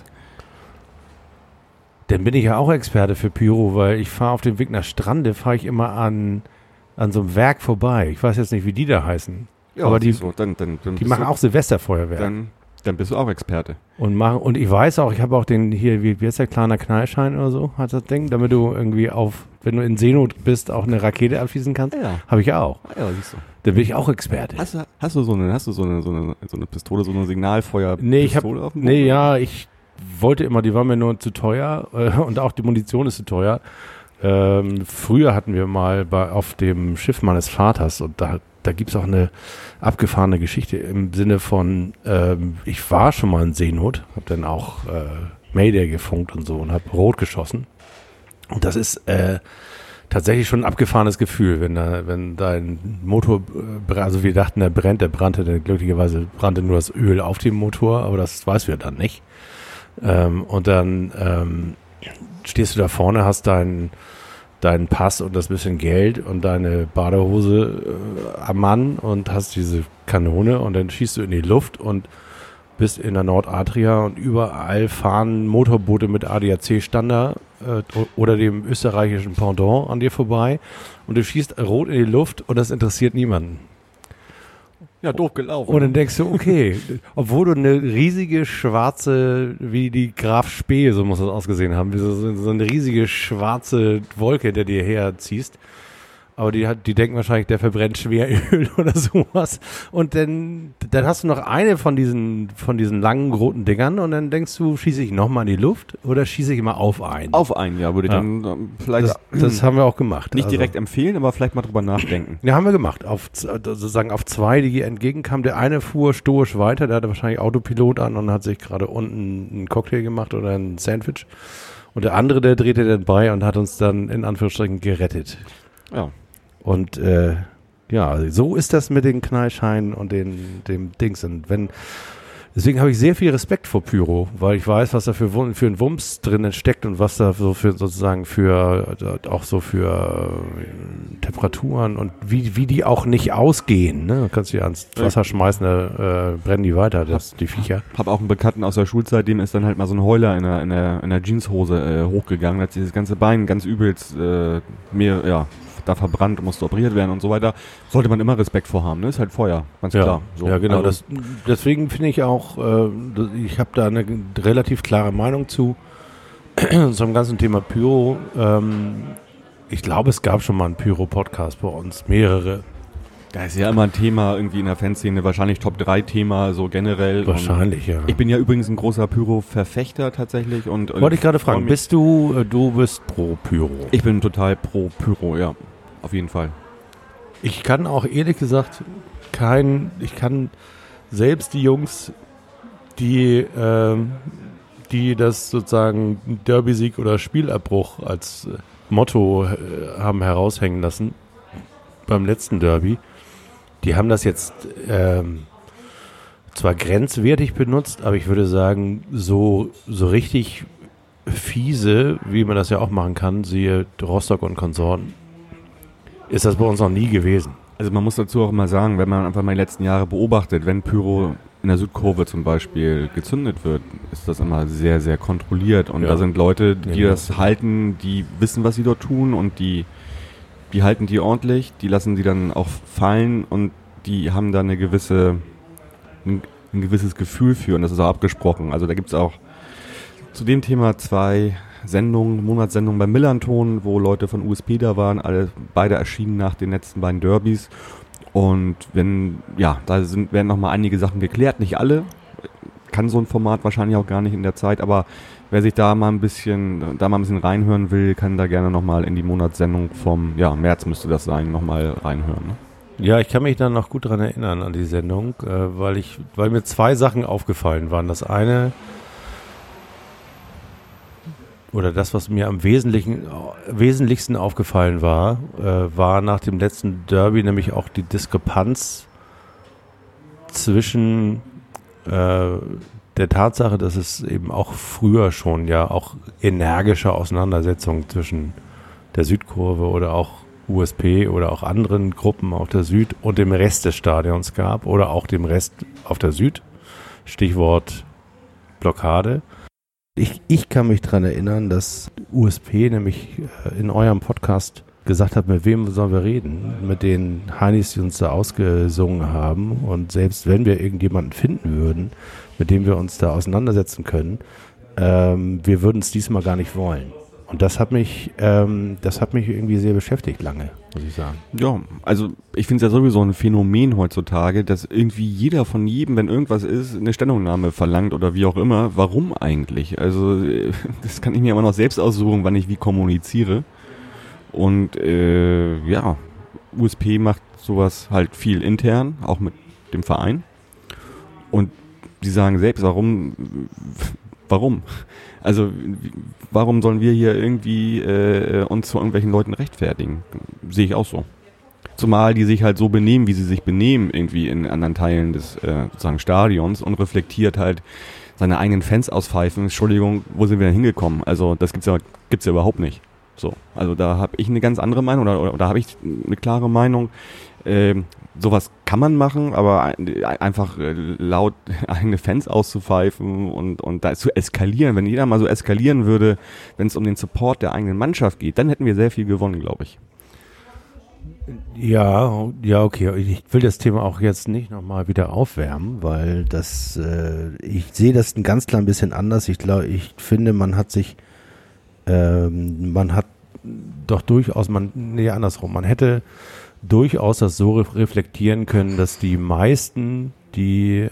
Dann bin ich ja auch Experte für Pyro, weil ich fahre auf dem Weg nach Strande, fahre ich immer an so einem Werk vorbei. Ich weiß jetzt nicht, wie die da heißen. Ja, aber die machen auch Silvesterfeuerwerk. Dann bist du auch Experte. Und ich weiß auch, ich habe auch den hier, wie heißt der, kleiner Knallschein oder so, hat das Ding, damit du irgendwie wenn du in Seenot bist, auch eine Rakete abschießen kannst. Ja. Habe ich auch. Ja, siehst du. Dann bin ich auch Experte. Hast du so eine Pistole, so eine Signalfeuerpistole auf dem Boden? Ich wollte immer, die war mir nur zu teuer und auch die Munition ist zu teuer. Früher hatten wir mal auf dem Schiff meines Vaters und da gibt es auch eine abgefahrene Geschichte im Sinne von, ich war schon mal in Seenot, habe dann auch Mayday gefunkt und so und habe rot geschossen. Und das ist tatsächlich schon ein abgefahrenes Gefühl, wenn dein Motor, also wir dachten, der brannte, denn glücklicherweise brannte nur das Öl auf dem Motor, aber das weißt du ja dann nicht. Und dann stehst du da vorne, hast deinen Pass und das bisschen Geld und deine Badehose am Mann und hast diese Kanone und dann schießt du in die Luft und bist in der Nordadria und überall fahren Motorboote mit ADAC-Standard oder dem österreichischen Pendant an dir vorbei und du schießt rot in die Luft und das interessiert niemanden. Ja, doof gelaufen. Und dann denkst du, okay, obwohl du eine riesige schwarze, wie die Graf Spee, so muss das ausgesehen haben, so eine riesige schwarze Wolke, der dir herziehst. Aber die denken wahrscheinlich, der verbrennt Schweröl oder sowas. Und dann hast du noch eine von diesen langen roten Dingern und dann denkst du, schieße ich nochmal in die Luft oder schieße ich immer auf einen? Auf einen, ja, würde ich dann vielleicht... Das haben wir auch gemacht. Nicht direkt empfehlen, aber vielleicht mal drüber nachdenken. Ja, haben wir gemacht. Sozusagen auf zwei, die entgegenkamen. Der eine fuhr stoisch weiter, der hatte wahrscheinlich Autopilot an und hat sich gerade unten einen Cocktail gemacht oder ein Sandwich. Und der andere, der drehte dann bei und hat uns dann in Anführungsstrichen gerettet. Ja. Und so ist das mit den Knallscheinen und dem Dings. Und deswegen habe ich sehr viel Respekt vor Pyro, weil ich weiß, was da für ein Wumms drin steckt und was da so für sozusagen für Temperaturen und wie die auch nicht ausgehen. Ne? Du kannst die ans Wasser schmeißen, da brennen die weiter, die Viecher. Hab auch einen Bekannten aus der Schulzeit, dem ist dann halt mal so ein Heuler in der Jeanshose hochgegangen, hat dieses ganze Bein ganz übelst da verbrannt, musste operiert werden und so weiter. Sollte man immer Respekt vor haben, ne? Ist halt Feuer, ganz klar. So. Ja, genau. Also, deswegen finde ich auch, ich habe da eine relativ klare Meinung zu zum ganzen Thema Pyro. Ich glaube, es gab schon mal einen Pyro-Podcast bei uns, mehrere. Da ist ja immer ein Thema irgendwie in der Fanszene, wahrscheinlich Top-3-Thema so generell. Wahrscheinlich, ja. Ich bin ja übrigens ein großer Pyro-Verfechter tatsächlich. Wollte ich gerade fragen, bist du bist pro Pyro? Ich bin total pro Pyro, ja, auf jeden Fall. Ich kann auch ehrlich gesagt selbst die Jungs, die das sozusagen Derby-Sieg oder Spielabbruch als Motto haben heraushängen lassen beim letzten Derby, die haben das jetzt zwar grenzwertig benutzt, aber ich würde sagen, so richtig fiese, wie man das ja auch machen kann, siehe Rostock und Konsorten, ist das bei uns noch nie gewesen. Also man muss dazu auch immer sagen, wenn man einfach mal die letzten Jahre beobachtet, wenn Pyro in der Südkurve zum Beispiel gezündet wird, ist das immer sehr, sehr kontrolliert. Und da sind Leute, die das halten, die wissen, was sie dort tun und die halten die ordentlich, die lassen die dann auch fallen und die haben da ein gewisses Gefühl für und das ist auch abgesprochen. Also da gibt es auch zu dem Thema 2 Monatssendungen beim Millanton, wo Leute von USP da waren, beide erschienen nach den letzten beiden Derbys. Und werden nochmal einige Sachen geklärt, nicht alle, kann so ein Format wahrscheinlich auch gar nicht in der Zeit, aber wer sich da mal ein bisschen reinhören will, kann da gerne nochmal in die Monatssendung vom März müsste das sein, nochmal reinhören. Ne? Ja, ich kann mich da noch gut dran erinnern an die Sendung, weil mir 2 Sachen aufgefallen waren. Das eine, oder das, was mir am wesentlichsten aufgefallen war, war nach dem letzten Derby nämlich auch die Diskrepanz zwischen der Tatsache, dass es eben auch früher schon ja auch energische Auseinandersetzungen zwischen der Südkurve oder auch USP oder auch anderen Gruppen auf der Süd und dem Rest des Stadions gab oder auch dem Rest auf der Süd. Stichwort Blockade. Ich kann mich daran erinnern, dass USP nämlich in eurem Podcast gesagt hat, mit wem sollen wir reden? Mit den Heinis, die uns da ausgesungen haben. Und selbst wenn wir irgendjemanden finden würden, mit dem wir uns da auseinandersetzen können, wir würden es diesmal gar nicht wollen. Und das hat mich irgendwie sehr beschäftigt lange, muss ich sagen. Ja, also ich finde es ja sowieso ein Phänomen heutzutage, dass irgendwie jeder von jedem, wenn irgendwas ist, eine Stellungnahme verlangt oder wie auch immer. Warum eigentlich? Also das kann ich mir immer noch selbst aussuchen, wann ich wie kommuniziere. Und USP macht sowas halt viel intern, auch mit dem Verein. Und die sagen selbst, warum? Also warum sollen wir hier irgendwie uns zu irgendwelchen Leuten rechtfertigen? Sehe ich auch so. Zumal die sich halt so benehmen, wie sie sich benehmen, irgendwie in anderen Teilen des sozusagen Stadions und reflektiert halt seine eigenen Fans auspfeifen. Entschuldigung, wo sind wir denn hingekommen? Also das gibt's ja überhaupt nicht. So, also da habe ich eine ganz andere Meinung oder da habe ich eine klare Meinung. Sowas kann man machen, aber einfach laut eigene Fans auszupfeifen und da zu eskalieren, wenn jeder mal so eskalieren würde, wenn es um den Support der eigenen Mannschaft geht, dann hätten wir sehr viel gewonnen, glaube ich. Ja, okay. Ich will das Thema auch jetzt nicht nochmal wieder aufwärmen, weil ich sehe das ein ganz klein bisschen anders. Ich finde, man hat doch durchaus, andersrum, man hätte durchaus das so reflektieren können, dass die meisten, die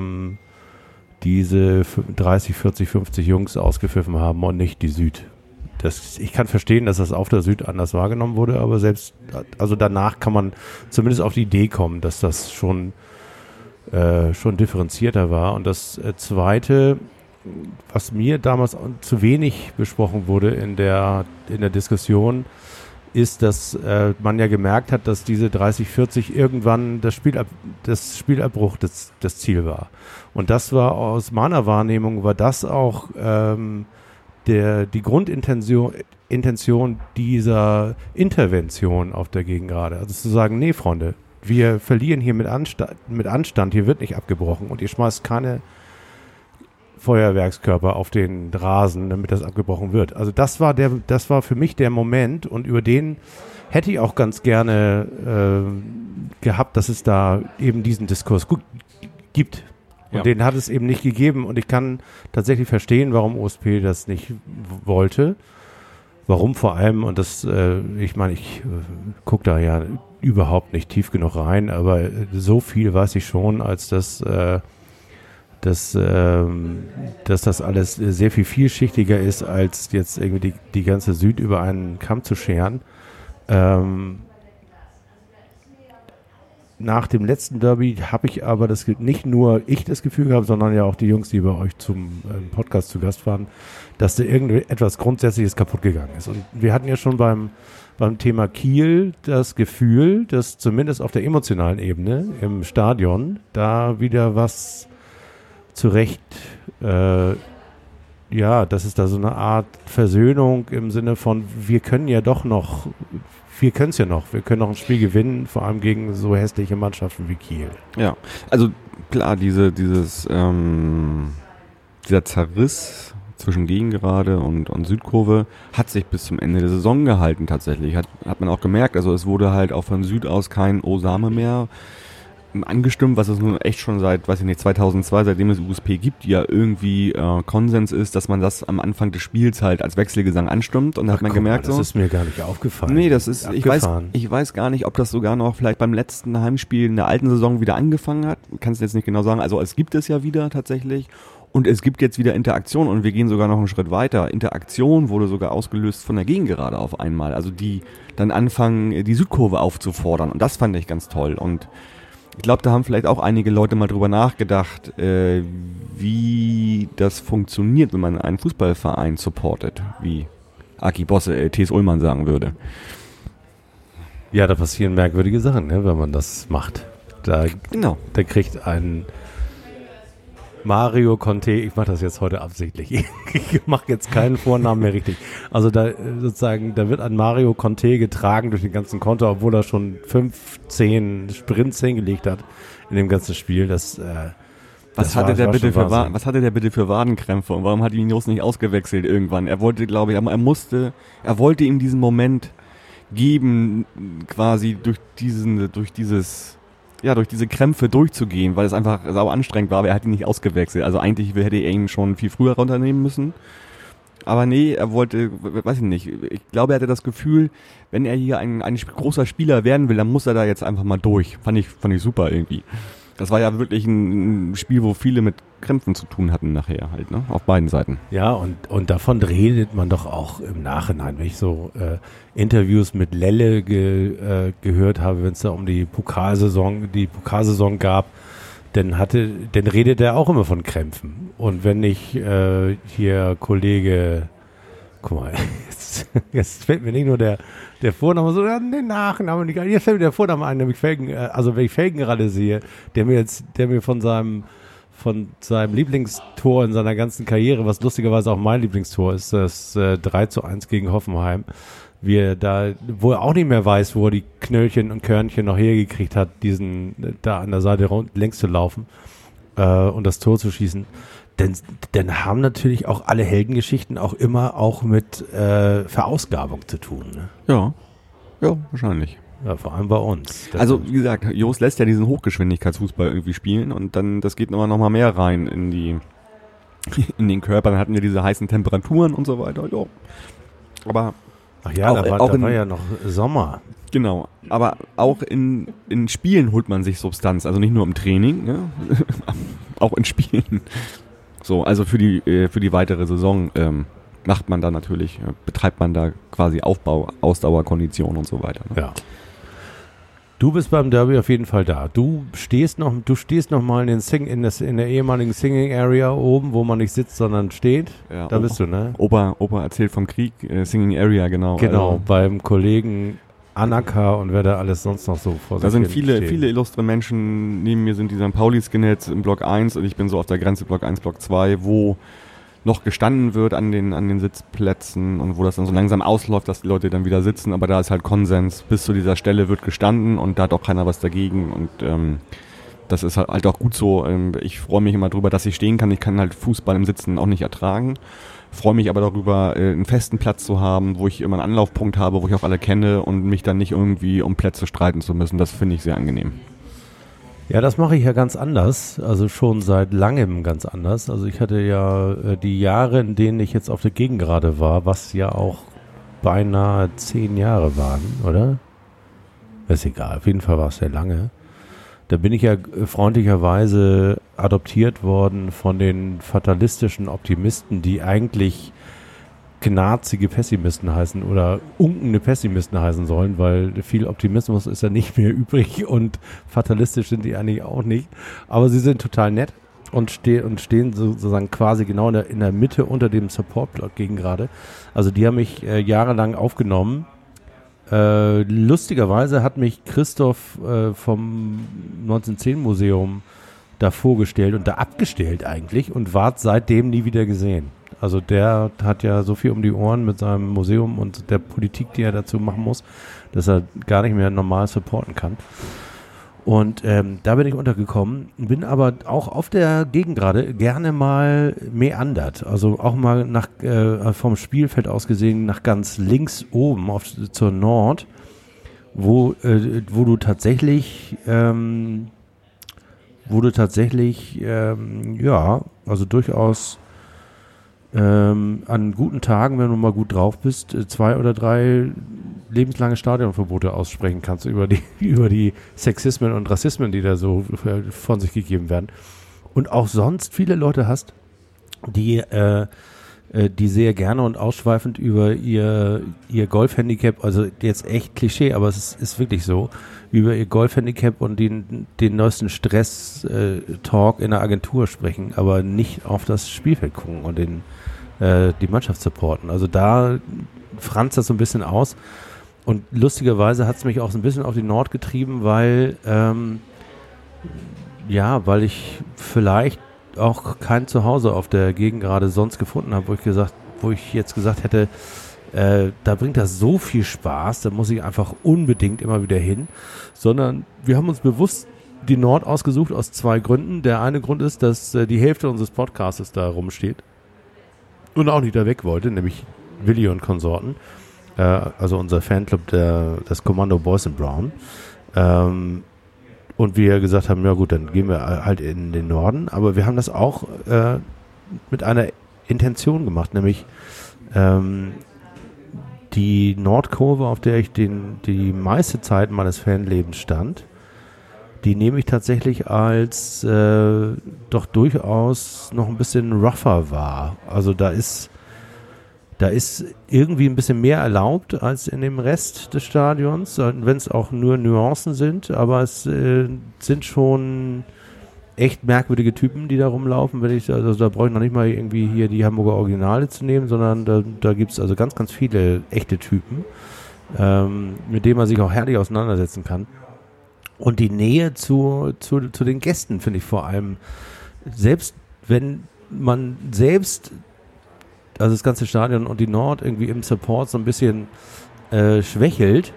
diese 30, 40, 50 Jungs ausgepfiffen haben und nicht die Süd. Ich kann verstehen, dass das auf der Süd anders wahrgenommen wurde, aber also danach kann man zumindest auf die Idee kommen, dass das schon differenzierter war. Und das Zweite, was mir damals zu wenig besprochen wurde in der Diskussion, ist, dass man ja gemerkt hat, dass diese 30, 40 irgendwann das Spielabbruch das Ziel war. Und das war aus meiner Wahrnehmung, war das auch die Grundintention dieser Intervention auf der Gegengrade. Also zu sagen, nee, Freunde, wir verlieren hier mit Anstand, hier wird nicht abgebrochen und ihr schmeißt keine Feuerwerkskörper auf den Rasen, damit das abgebrochen wird. Also das war für mich der Moment und über den hätte ich auch ganz gerne gehabt, dass es da eben diesen Diskurs gibt. Und den hat es eben nicht gegeben und ich kann tatsächlich verstehen, warum USP das nicht wollte. Warum vor allem, und das, ich gucke da ja überhaupt nicht tief genug rein, aber so viel weiß ich schon, als dass das alles sehr viel vielschichtiger ist, als jetzt irgendwie die ganze Süd über einen Kamm zu scheren. Nach dem letzten Derby habe ich aber nicht nur ich das Gefühl gehabt, sondern ja auch die Jungs, die bei euch zum Podcast zu Gast waren, dass da irgendetwas Grundsätzliches kaputt gegangen ist. Und wir hatten ja schon beim Thema Kiel das Gefühl, dass zumindest auf der emotionalen Ebene im Stadion da wieder was zurecht, dass es da so eine Art Versöhnung im Sinne von, wir können es ja noch, wir können noch ein Spiel gewinnen, vor allem gegen so hässliche Mannschaften wie Kiel. Ja, also klar, dieser Zerriss zwischen Gegengerade und Südkurve hat sich bis zum Ende der Saison gehalten tatsächlich. Hat man auch gemerkt, also es wurde halt auch von Süd aus kein Osame mehr angestimmt, was es nun echt schon seit, 2002, seitdem es USP gibt, ja irgendwie Konsens ist, dass man das am Anfang des Spiels halt als Wechselgesang anstimmt und da hat man gemerkt, das ist mir gar nicht aufgefallen. Nee, das ist, ich weiß gar nicht, ob das sogar noch vielleicht beim letzten Heimspiel in der alten Saison wieder angefangen hat, kannst du jetzt nicht genau sagen, also es gibt es ja wieder tatsächlich und es gibt jetzt wieder Interaktion und wir gehen sogar noch einen Schritt weiter. Interaktion wurde sogar ausgelöst von der Gegengerade auf einmal, also die dann anfangen, die Südkurve aufzufordern und das fand ich ganz toll und ich glaube, da haben vielleicht auch einige Leute mal drüber nachgedacht, wie das funktioniert, wenn man einen Fußballverein supportet, wie Aki Bosse, T.S. Ullmann sagen würde. Ja, da passieren merkwürdige Sachen, ne, wenn man das macht. Da kriegt ein Mario Conte, ich mache das jetzt heute absichtlich, ich mache jetzt keinen Vornamen mehr richtig. Also da wird ein Mario Conte getragen durch den ganzen Konter, obwohl er schon 15 Sprints hingelegt hat in dem ganzen Spiel. Was hatte der bitte für Wadenkrämpfe und warum hat ihn Jos nicht ausgewechselt irgendwann? Er wollte, glaube ich, er wollte ihm diesen Moment geben, quasi durch diese Krämpfe durchzugehen, weil es einfach sau anstrengend war, aber er hat ihn nicht ausgewechselt. Also eigentlich hätte er ihn schon viel früher runternehmen müssen. Aber nee, er wollte, weiß ich nicht, ich glaube, er hatte das Gefühl, wenn er hier ein großer Spieler werden will, dann muss er da jetzt einfach mal durch. Fand ich super irgendwie. Das war ja wirklich ein Spiel, wo viele mit Krämpfen zu tun hatten nachher halt, ne? Auf beiden Seiten. Ja, und davon redet man doch auch im Nachhinein. Wenn ich so Interviews mit Lelle gehört habe, wenn es da um die Pokalsaison gab, dann redet er auch immer von Krämpfen. Und wenn ich hier Kollege, guck mal, jetzt fällt mir nicht nur der Vorname, sondern den Nachname nicht ein. Jetzt fällt mir der Vorname ein, nämlich wenn ich Felgen gerade sehe, der mir von seinem Lieblingstor in seiner ganzen Karriere, was lustigerweise auch mein Lieblingstor ist, das 3:1 gegen Hoffenheim, wo er auch nicht mehr weiß, wo er die Knöllchen und Körnchen noch hergekriegt hat, diesen da an der Seite längs zu laufen und das Tor zu schießen. Denn haben natürlich auch alle Heldengeschichten auch immer auch mit Verausgabung zu tun. Ne? Ja, wahrscheinlich. Ja, vor allem bei uns. Also wie gesagt, Jos lässt ja diesen Hochgeschwindigkeitsfußball irgendwie spielen und dann, das geht noch mal mehr rein in den Körper. Dann hatten wir diese heißen Temperaturen und so weiter. Jo. Aber ach ja, da war ja noch Sommer. Genau, aber auch in Spielen holt man sich Substanz, also nicht nur im Training, ne? Auch in Spielen. So, also für die weitere Saison macht man da natürlich, betreibt man da quasi Aufbau, Ausdauer, Kondition und so weiter. Ne? Ja. Du bist beim Derby auf jeden Fall da. Du stehst noch mal in der ehemaligen Singing Area oben, wo man nicht sitzt, sondern steht. Ja, da bist du, ne? Opa erzählt vom Krieg, Singing Area, genau. Genau, also beim Kollegen Anaka und wer da alles sonst noch so vor sich Da sind viele illustre Menschen. Neben mir sind die St. Pauli-Skinheads im Block 1 und ich bin so auf der Grenze Block 1, Block 2, wo noch gestanden wird an den Sitzplätzen und wo das dann so langsam ausläuft, dass die Leute dann wieder sitzen, aber da ist halt Konsens, bis zu dieser Stelle wird gestanden und da hat auch keiner was dagegen und das ist halt auch gut so. Ich freue mich immer drüber, dass ich stehen kann. Ich kann halt Fußball im Sitzen auch nicht ertragen. Freue mich aber darüber, einen festen Platz zu haben, wo ich immer einen Anlaufpunkt habe, wo ich auch alle kenne und mich dann nicht irgendwie um Plätze streiten zu müssen. Das finde ich sehr angenehm. Ja, das mache ich ja ganz anders, also schon seit langem ganz anders. Also ich hatte ja die Jahre, in denen ich jetzt auf der Gegengerade war, was ja auch beinahe 10 Jahre waren, oder? Ist egal, auf jeden Fall war es sehr lange. Da bin ich ja freundlicherweise adoptiert worden von den fatalistischen Optimisten, die eigentlich knarzige Pessimisten heißen oder unkende Pessimisten heißen sollen, weil viel Optimismus ist ja nicht mehr übrig und fatalistisch sind die eigentlich auch nicht. Aber sie sind total nett und stehen sozusagen quasi genau in der Mitte unter dem Support-Block gegen gerade. Also die haben mich jahrelang aufgenommen. Lustigerweise hat mich Christoph vom 1910-Museum da vorgestellt und da abgestellt eigentlich und ward seitdem nie wieder gesehen. Also der hat ja so viel um die Ohren mit seinem Museum und der Politik, die er dazu machen muss, dass er gar nicht mehr normal supporten kann. Und da bin ich untergekommen, bin aber auch auf der Gegend gerade gerne mal meandert. Also auch mal vom Spielfeld aus gesehen nach ganz links oben zur Nord, wo du tatsächlich also durchaus an guten Tagen, wenn du mal gut drauf bist, 2 oder 3 lebenslange Stadionverbote aussprechen kannst über die Sexismen und Rassismen, die da so von sich gegeben werden. Und auch sonst viele Leute hast, die sehr gerne und ausschweifend über ihr Golfhandicap, also jetzt echt Klischee, aber es ist wirklich so, über ihr Golfhandicap und den neuesten Stress-Talk in der Agentur sprechen, aber nicht auf das Spielfeld gucken und die Mannschaft supporten. Also da franzt das so ein bisschen aus. Und lustigerweise hat es mich auch so ein bisschen auf die Nord getrieben, weil ich vielleicht auch kein Zuhause auf der Gegend gerade sonst gefunden habe, wo ich jetzt gesagt hätte, da bringt das so viel Spaß, da muss ich einfach unbedingt immer wieder hin, sondern wir haben uns bewusst die Nord ausgesucht aus 2 Gründen. Der eine Grund ist, dass die Hälfte unseres Podcasts da rumsteht und auch nicht da weg wollte, nämlich Willi und Konsorten, also unser Fanclub, das Kommando Boys and Brown. Und wir gesagt haben, ja gut, dann gehen wir halt in den Norden. Aber wir haben das auch mit einer Intention gemacht, nämlich die Nordkurve, auf der ich die meiste Zeit meines Fanlebens stand, die nehme ich tatsächlich als doch durchaus noch ein bisschen rougher wahr. Also da ist irgendwie ein bisschen mehr erlaubt als in dem Rest des Stadions, wenn es auch nur Nuancen sind, aber es sind schon echt merkwürdige Typen, die da rumlaufen. Da brauche ich noch nicht mal irgendwie hier die Hamburger Originale zu nehmen, sondern da gibt es also ganz, ganz viele echte Typen, mit denen man sich auch herrlich auseinandersetzen kann. Und die Nähe zu den Gästen finde ich vor allem, selbst wenn man also das ganze Stadion und die Nord irgendwie im Support so ein bisschen schwächelt,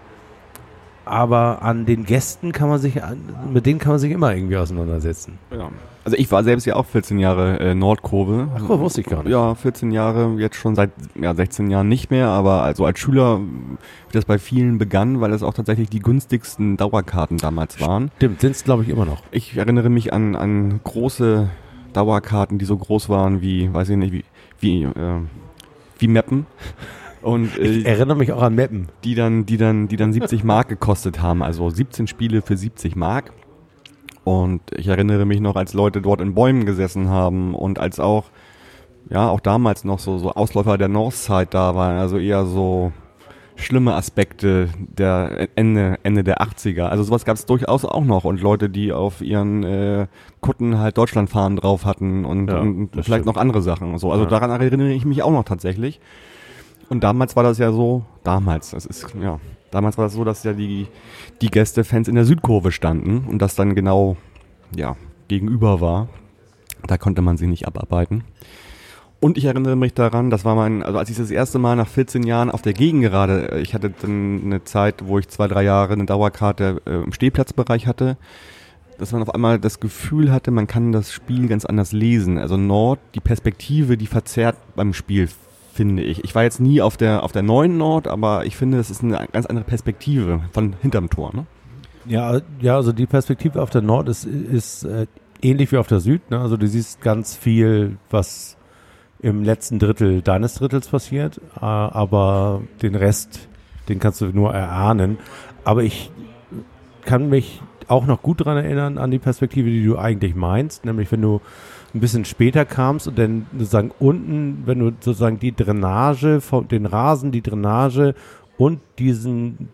aber an den Gästen mit denen kann man sich immer irgendwie auseinandersetzen. Ja. Also ich war selbst ja auch 14 Jahre Nordkurve. Ach, wusste ich gar nicht. Ja, 14 Jahre, jetzt schon seit 16 Jahren nicht mehr, aber also als Schüler, wie das bei vielen begann, weil es auch tatsächlich die günstigsten Dauerkarten damals waren. Stimmt, sind es glaube ich immer noch. Ich erinnere mich an große Dauerkarten, die so groß waren wie, weiß ich nicht, wie Meppen. Und, ich erinnere mich auch an Meppen. Die dann 70 Mark gekostet haben, also 17 Spiele für 70 Mark. Und ich erinnere mich noch, als Leute dort in Bäumen gesessen haben und als auch damals noch so Ausläufer der Northside da waren, also eher so schlimme Aspekte der Ende der 80er. Also sowas gab es durchaus auch noch und Leute, die auf ihren Kutten halt Deutschlandfahnen drauf hatten und vielleicht stimmt. Noch andere Sachen. So. Also daran erinnere ich mich auch noch tatsächlich. Und damals war das ja so, damals war das so, dass ja die Gästefans in der Südkurve standen und das dann genau gegenüber war. Da konnte man sie nicht abarbeiten. Und ich erinnere mich daran, das war als ich das erste Mal nach 14 Jahren auf der Gegengerade, ich hatte dann eine Zeit, wo ich 2-3 Jahre eine Dauerkarte im Stehplatzbereich hatte, dass man auf einmal das Gefühl hatte, man kann das Spiel ganz anders lesen. Also Nord, die Perspektive, die verzerrt beim Spiel, finde ich. Ich war jetzt nie auf der neuen Nord, aber ich finde, das ist eine ganz andere Perspektive von hinterm Tor. Ne? Ja, also die Perspektive auf der Nord ist ähnlich wie auf der Süd. Ne? Also du siehst ganz viel, was im letzten Drittel deines Drittels passiert, aber den Rest, den kannst du nur erahnen. Aber ich kann mich auch noch gut daran erinnern, an die Perspektive, die du eigentlich meinst, nämlich wenn du ein bisschen später kamst und dann sozusagen unten, wenn du sozusagen die Drainage, den Rasen, die Drainage und diesen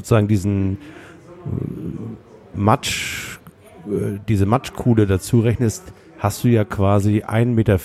Matsch, diese Matschkuhle dazu rechnest, hast du ja quasi 1,50 Meter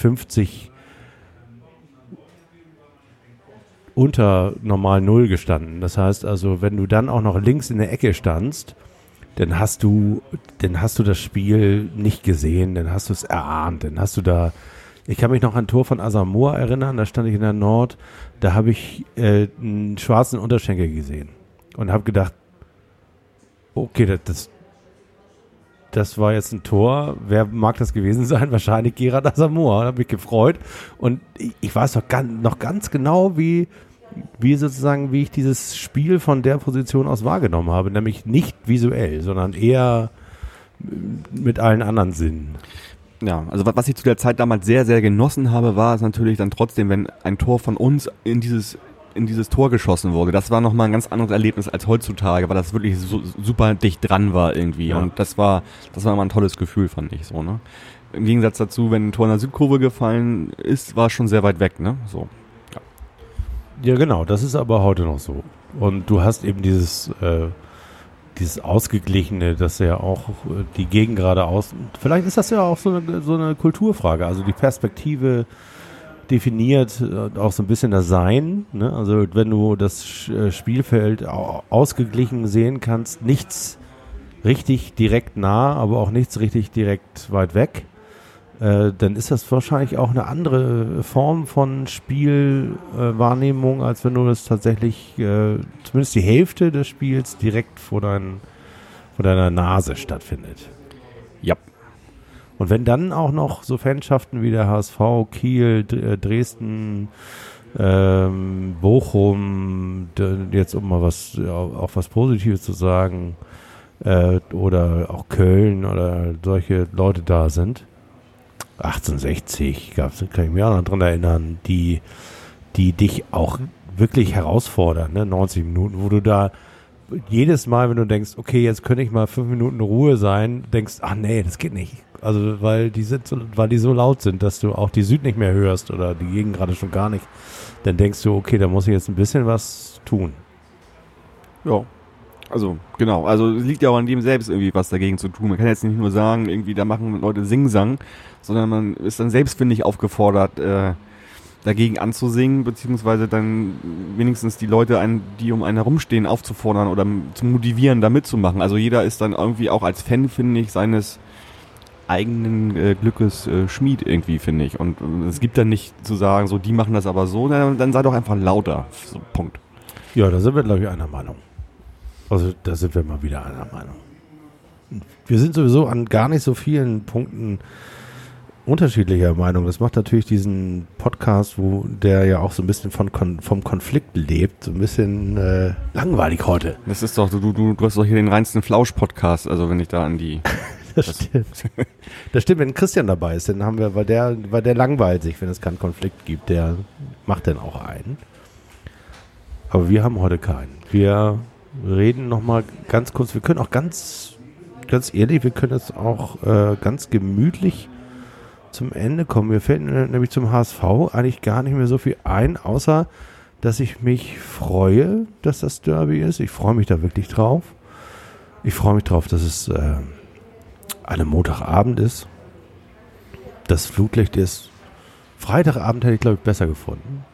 unter normal Null gestanden. Das heißt also, wenn du dann auch noch links in der Ecke standst, dann hast du das Spiel nicht gesehen, dann hast du es erahnt, dann hast du da, ich kann mich noch an ein Tor von Asamoah erinnern, da stand ich in der Nord, da habe ich einen schwarzen Unterschenkel gesehen und habe gedacht, okay, das war jetzt ein Tor, wer mag das gewesen sein? Wahrscheinlich Gerard Asamoah, da habe mich gefreut und ich weiß noch ganz genau, wie ich dieses Spiel von der Position aus wahrgenommen habe, nämlich nicht visuell, sondern eher mit allen anderen Sinnen. Ja, also was ich zu der Zeit damals sehr, sehr genossen habe, war es natürlich dann trotzdem, wenn ein Tor von uns in dieses Tor geschossen wurde. Das war nochmal ein ganz anderes Erlebnis als heutzutage, weil das wirklich so super dicht dran war irgendwie. Ja. Und das war immer ein tolles Gefühl, fand ich so, ne? Im Gegensatz dazu, wenn ein Tor in der Südkurve gefallen ist, war es schon sehr weit weg, ne? So. Ja, genau, das ist aber heute noch so. Und du hast eben dieses Ausgeglichene, dass ja auch die Gegend gerade vielleicht ist das ja auch so eine Kulturfrage, also die Perspektive definiert auch so ein bisschen das Sein, ne? Also wenn du das Spielfeld ausgeglichen sehen kannst, nichts richtig direkt nah, aber auch nichts richtig direkt weit weg, dann ist das wahrscheinlich auch eine andere Form von Spielwahrnehmung, als wenn du das tatsächlich, zumindest die Hälfte des Spiels direkt vor deiner Nase stattfindet. Ja. Und wenn dann auch noch so Fanschaften wie der HSV, Kiel, Dresden, Bochum, jetzt um mal auch was Positives zu sagen, oder auch Köln oder solche Leute da sind, 1860 gab's, kann ich mich auch noch dran erinnern, die dich auch wirklich herausfordern, ne? 90 Minuten, wo du da jedes Mal, wenn du denkst, okay, jetzt könnte ich mal 5 Minuten Ruhe sein, denkst, ach nee, das geht nicht. Also weil die so laut sind, dass du auch die Süd nicht mehr hörst oder die Gegend gerade schon gar nicht, dann denkst du, okay, da muss ich jetzt ein bisschen was tun. Ja. Also, genau. Also, es liegt ja auch an dem selbst irgendwie was dagegen zu tun. Man kann jetzt nicht nur sagen, irgendwie, da machen Leute Singsang, sondern man ist dann selbst, finde ich, aufgefordert, dagegen anzusingen, beziehungsweise dann wenigstens die Leute, die um einen herumstehen, aufzufordern oder zu motivieren, da mitzumachen. Also, jeder ist dann irgendwie auch als Fan, finde ich, seines eigenen Glückes Schmied irgendwie, finde ich. Und es gibt dann nicht zu sagen, so, die machen das aber so, dann sei doch einfach lauter. So, Punkt. Ja, da sind wir, glaube ich, einer Meinung. Also da sind wir mal wieder einer Meinung. Wir sind sowieso an gar nicht so vielen Punkten unterschiedlicher Meinung. Das macht natürlich diesen Podcast, der ja auch so ein bisschen vom Konflikt lebt, so ein bisschen langweilig heute. Das ist doch, du hast doch hier den reinsten Flausch-Podcast, also wenn ich da an die... Das stimmt, wenn Christian dabei ist, dann haben wir, weil der langweilt sich, wenn es keinen Konflikt gibt, der macht dann auch einen. Aber wir haben heute keinen. Wir reden nochmal ganz kurz, wir können auch ganz ehrlich, wir können jetzt auch ganz gemütlich zum Ende kommen. Mir fällt nämlich zum HSV eigentlich gar nicht mehr so viel ein, außer, dass ich mich freue, dass das Derby ist. Ich freue mich da wirklich drauf. Ich freue mich drauf, dass es an einem Montagabend ist. Das Flutlicht ist. Freitagabend hätte ich, glaube ich, besser gefunden.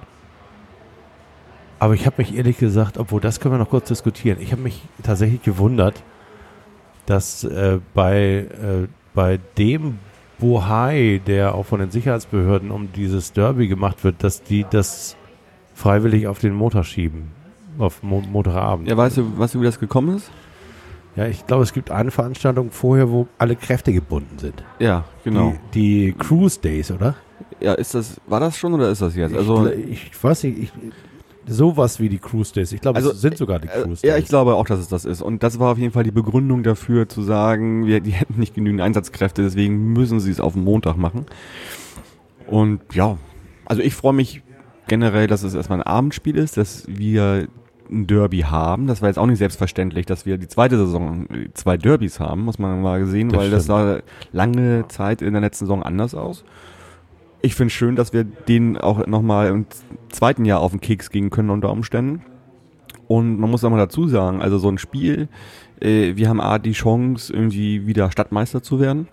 Aber ich habe mich ehrlich gesagt, obwohl das können wir noch kurz diskutieren, ich habe mich tatsächlich gewundert, dass bei dem Bohai, der auch von den Sicherheitsbehörden um dieses Derby gemacht wird, dass die das freiwillig auf den Montag schieben, auf Montagabend. Ja, weißt du, wie das gekommen ist? Ja, ich glaube, es gibt eine Veranstaltung vorher, wo alle Kräfte gebunden sind. Ja, genau. Die Cruise Days, oder? Ja, war das schon oder ist das jetzt? Also ich weiß nicht, sowas wie die Cruise Days. Ich glaube, es sind sogar die Cruise Days. Ja, ich glaube auch, dass es das ist. Und das war auf jeden Fall die Begründung dafür, zu sagen, die hätten nicht genügend Einsatzkräfte, deswegen müssen sie es auf den Montag machen. Und ja, also ich freue mich generell, dass es erstmal ein Abendspiel ist, dass wir ein Derby haben. Das war jetzt auch nicht selbstverständlich, dass wir die zweite Saison 2 Derbys haben, muss man mal sehen, weil das sah lange Zeit in der letzten Saison anders aus. Ich finde es schön, dass wir denen auch nochmal im zweiten Jahr auf den Keks gehen können unter Umständen. Und man muss auch mal dazu sagen, also so ein Spiel, wir haben die Chance, irgendwie wieder Stadtmeister zu werden.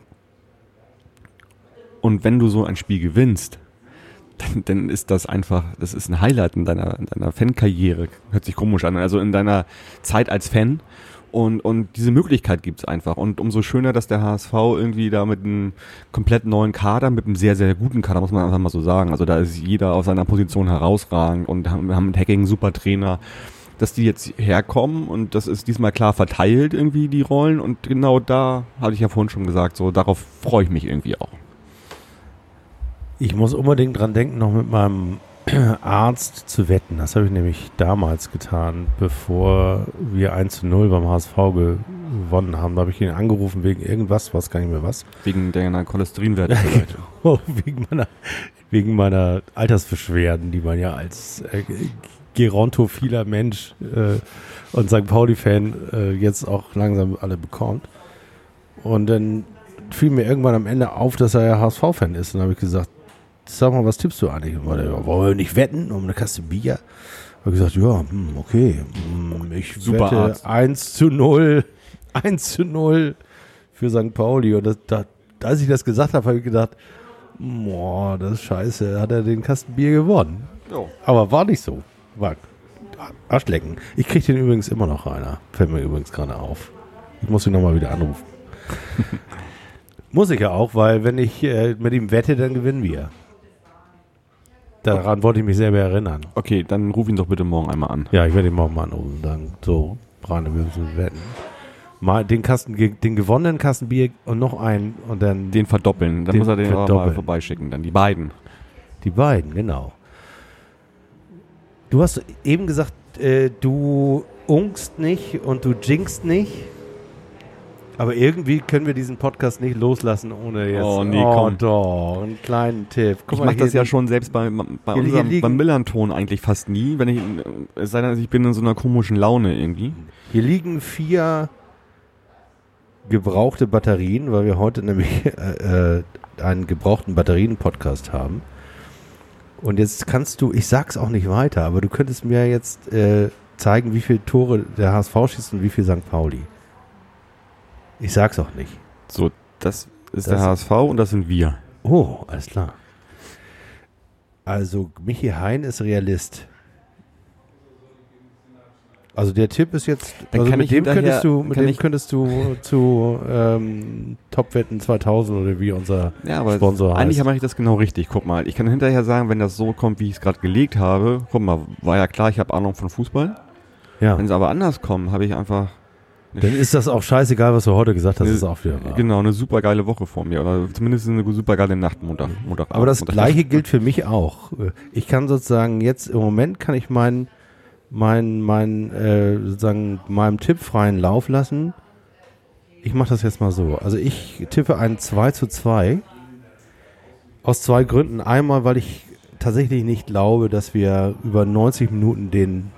Und wenn du so ein Spiel gewinnst, dann ist das einfach, das ist ein Highlight in deiner Fankarriere. Hört sich komisch an, also in deiner Zeit als Fan. Und diese Möglichkeit gibt's einfach. Und umso schöner, dass der HSV irgendwie da mit einem komplett neuen Kader, mit einem sehr, sehr guten Kader, muss man einfach mal so sagen. Also da ist jeder auf seiner Position herausragend und wir haben mit Hacking einen super Trainer, dass die jetzt herkommen und das ist diesmal klar verteilt irgendwie, die Rollen. Und genau da, hatte ich ja vorhin schon gesagt, so darauf freue ich mich irgendwie auch. Ich muss unbedingt dran denken, noch mit meinem Arzt zu wetten. Das habe ich nämlich damals getan, bevor wir 1:0 beim HSV gewonnen haben. Da habe ich ihn angerufen wegen irgendwas, weiß gar nicht mehr was. Wegen deiner Cholesterinwerte. Genau, wegen meiner Altersbeschwerden, die man ja als gerontophiler Mensch und St. Pauli-Fan jetzt auch langsam alle bekommt. Und dann fiel mir irgendwann am Ende auf, dass er ja HSV-Fan ist. Und dann habe ich gesagt, sag mal, was tippst du eigentlich? Und wollen wir nicht wetten um eine Kasse Bier? Habe gesagt, ja, okay. Ich Super wette Arzt. 1:0 für St. Pauli. Und als ich das gesagt habe, habe ich gedacht, boah, das ist scheiße, hat er den Kasten Bier gewonnen. Jo. Aber war nicht so. War Arschlecken. Ich kriege den übrigens immer noch einer. Fällt mir übrigens gerade auf. Ich muss ihn nochmal wieder anrufen. Muss ich ja auch, weil wenn ich mit ihm wette, dann gewinnen wir. Daran wollte ich mich selber erinnern. Okay, dann ruf ihn doch bitte morgen einmal an. Ja, ich werde ihn morgen mal anrufen. Dann so, Brane, wir müssen wetten. Mal den gewonnenen Kasten Bier und noch einen und dann Den verdoppeln, dann Den muss er den auch mal verdoppeln. vorbeischicken, dann die beiden. die beiden, genau. Du hast eben gesagt, du ungst nicht und du jinkst nicht. Aber irgendwie können wir diesen Podcast nicht loslassen, ohne jetzt. Oh, nee, komm. Doch, einen kleinen Tipp. Guck Ich mal, mache das hier ja schon selbst beim liegen- Millanton eigentlich fast nie, es sei denn, ich bin in so einer komischen Laune irgendwie. Hier liegen 4 gebrauchte Batterien, weil wir heute nämlich einen gebrauchten Batterien-Podcast haben. Und jetzt kannst du, ich sag's auch nicht weiter, aber du könntest mir jetzt zeigen, wie viele Tore der HSV schießt und wie viel St. Pauli. Ich sag's auch nicht. So, das ist der HSV und das sind wir. Oh, alles klar. Also Michi Hein ist Realist. Also der Tipp ist jetzt, Dann also kann mit ich dem hinterher- könntest du zu Topwetten 2000 oder wie unser Ja, aber Sponsor eigentlich heißt. mache ich das genau richtig. Guck mal, ich kann hinterher sagen, wenn das so kommt, wie ich es gerade gelegt habe, guck mal, war ja klar, ich habe Ahnung von Fußball. Ja, Wenn es aber anders kommt, habe ich einfach dann ist das auch scheißegal, was du heute gesagt hast, ist auch wieder wahr. genau eine super geile Woche vor mir oder zumindest eine super geile Nacht Montag. Aber das Gleiche gilt für mich auch. Ich kann sozusagen jetzt, im Moment kann ich meinem Tipp freien Lauf lassen. Ich mache das jetzt mal so. Also ich tippe ein 2:2 aus 2 Gründen. Einmal, weil ich tatsächlich nicht glaube, dass wir über 90 Minuten den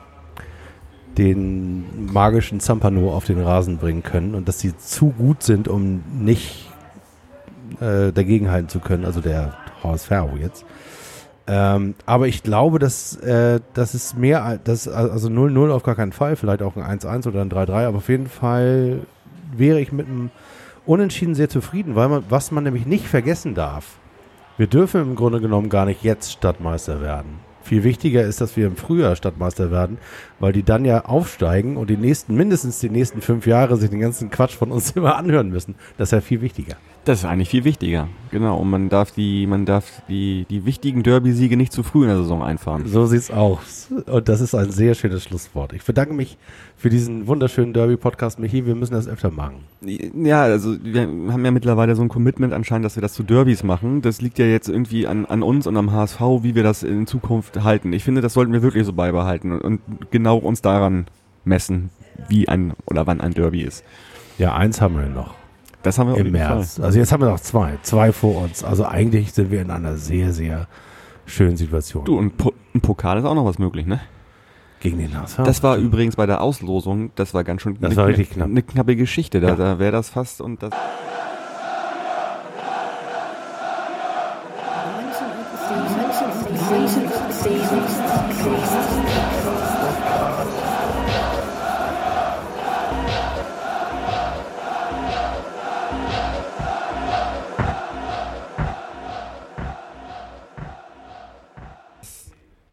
magischen Zampano auf den Rasen bringen können und dass sie zu gut sind, um nicht dagegenhalten zu können, also der HSV jetzt. Aber ich glaube, dass es mehr, also 0:0 auf gar keinen Fall, vielleicht auch ein 1:1 oder ein 3:3, aber auf jeden Fall wäre ich mit einem Unentschieden sehr zufrieden, weil was man nämlich nicht vergessen darf, wir dürfen im Grunde genommen gar nicht jetzt Stadtmeister werden. Viel wichtiger ist, dass wir im Frühjahr Stadtmeister werden, weil die dann ja aufsteigen und mindestens die nächsten 5 Jahre sich den ganzen Quatsch von uns immer anhören müssen. Das ist ja viel wichtiger. Das ist eigentlich viel wichtiger. Genau. Und man darf die wichtigen Derby-Siege nicht zu früh in der Saison einfahren. So sieht's aus. Und das ist ein sehr schönes Schlusswort. Ich bedanke mich für diesen wunderschönen Derby-Podcast, Michi. Wir müssen das öfter machen. Ja, also wir haben ja mittlerweile so ein Commitment anscheinend, dass wir das zu Derbys machen. Das liegt ja jetzt irgendwie an uns und am HSV, wie wir das in Zukunft halten. Ich finde, das sollten wir wirklich so beibehalten und genau uns daran messen, wie wann ein Derby ist. Ja, eins haben wir noch. Das haben wir auf Im jeden März. Fall. Also jetzt haben wir noch 2. 2 vor uns. Also eigentlich sind wir in einer sehr, sehr schönen Situation. Du, und im Pokal ist auch noch was möglich, ne? Gegen den HSV? Das war übrigens bei der Auslosung, das war ganz schön Das war richtig knapp. eine knappe Geschichte. Da wäre das fast und das.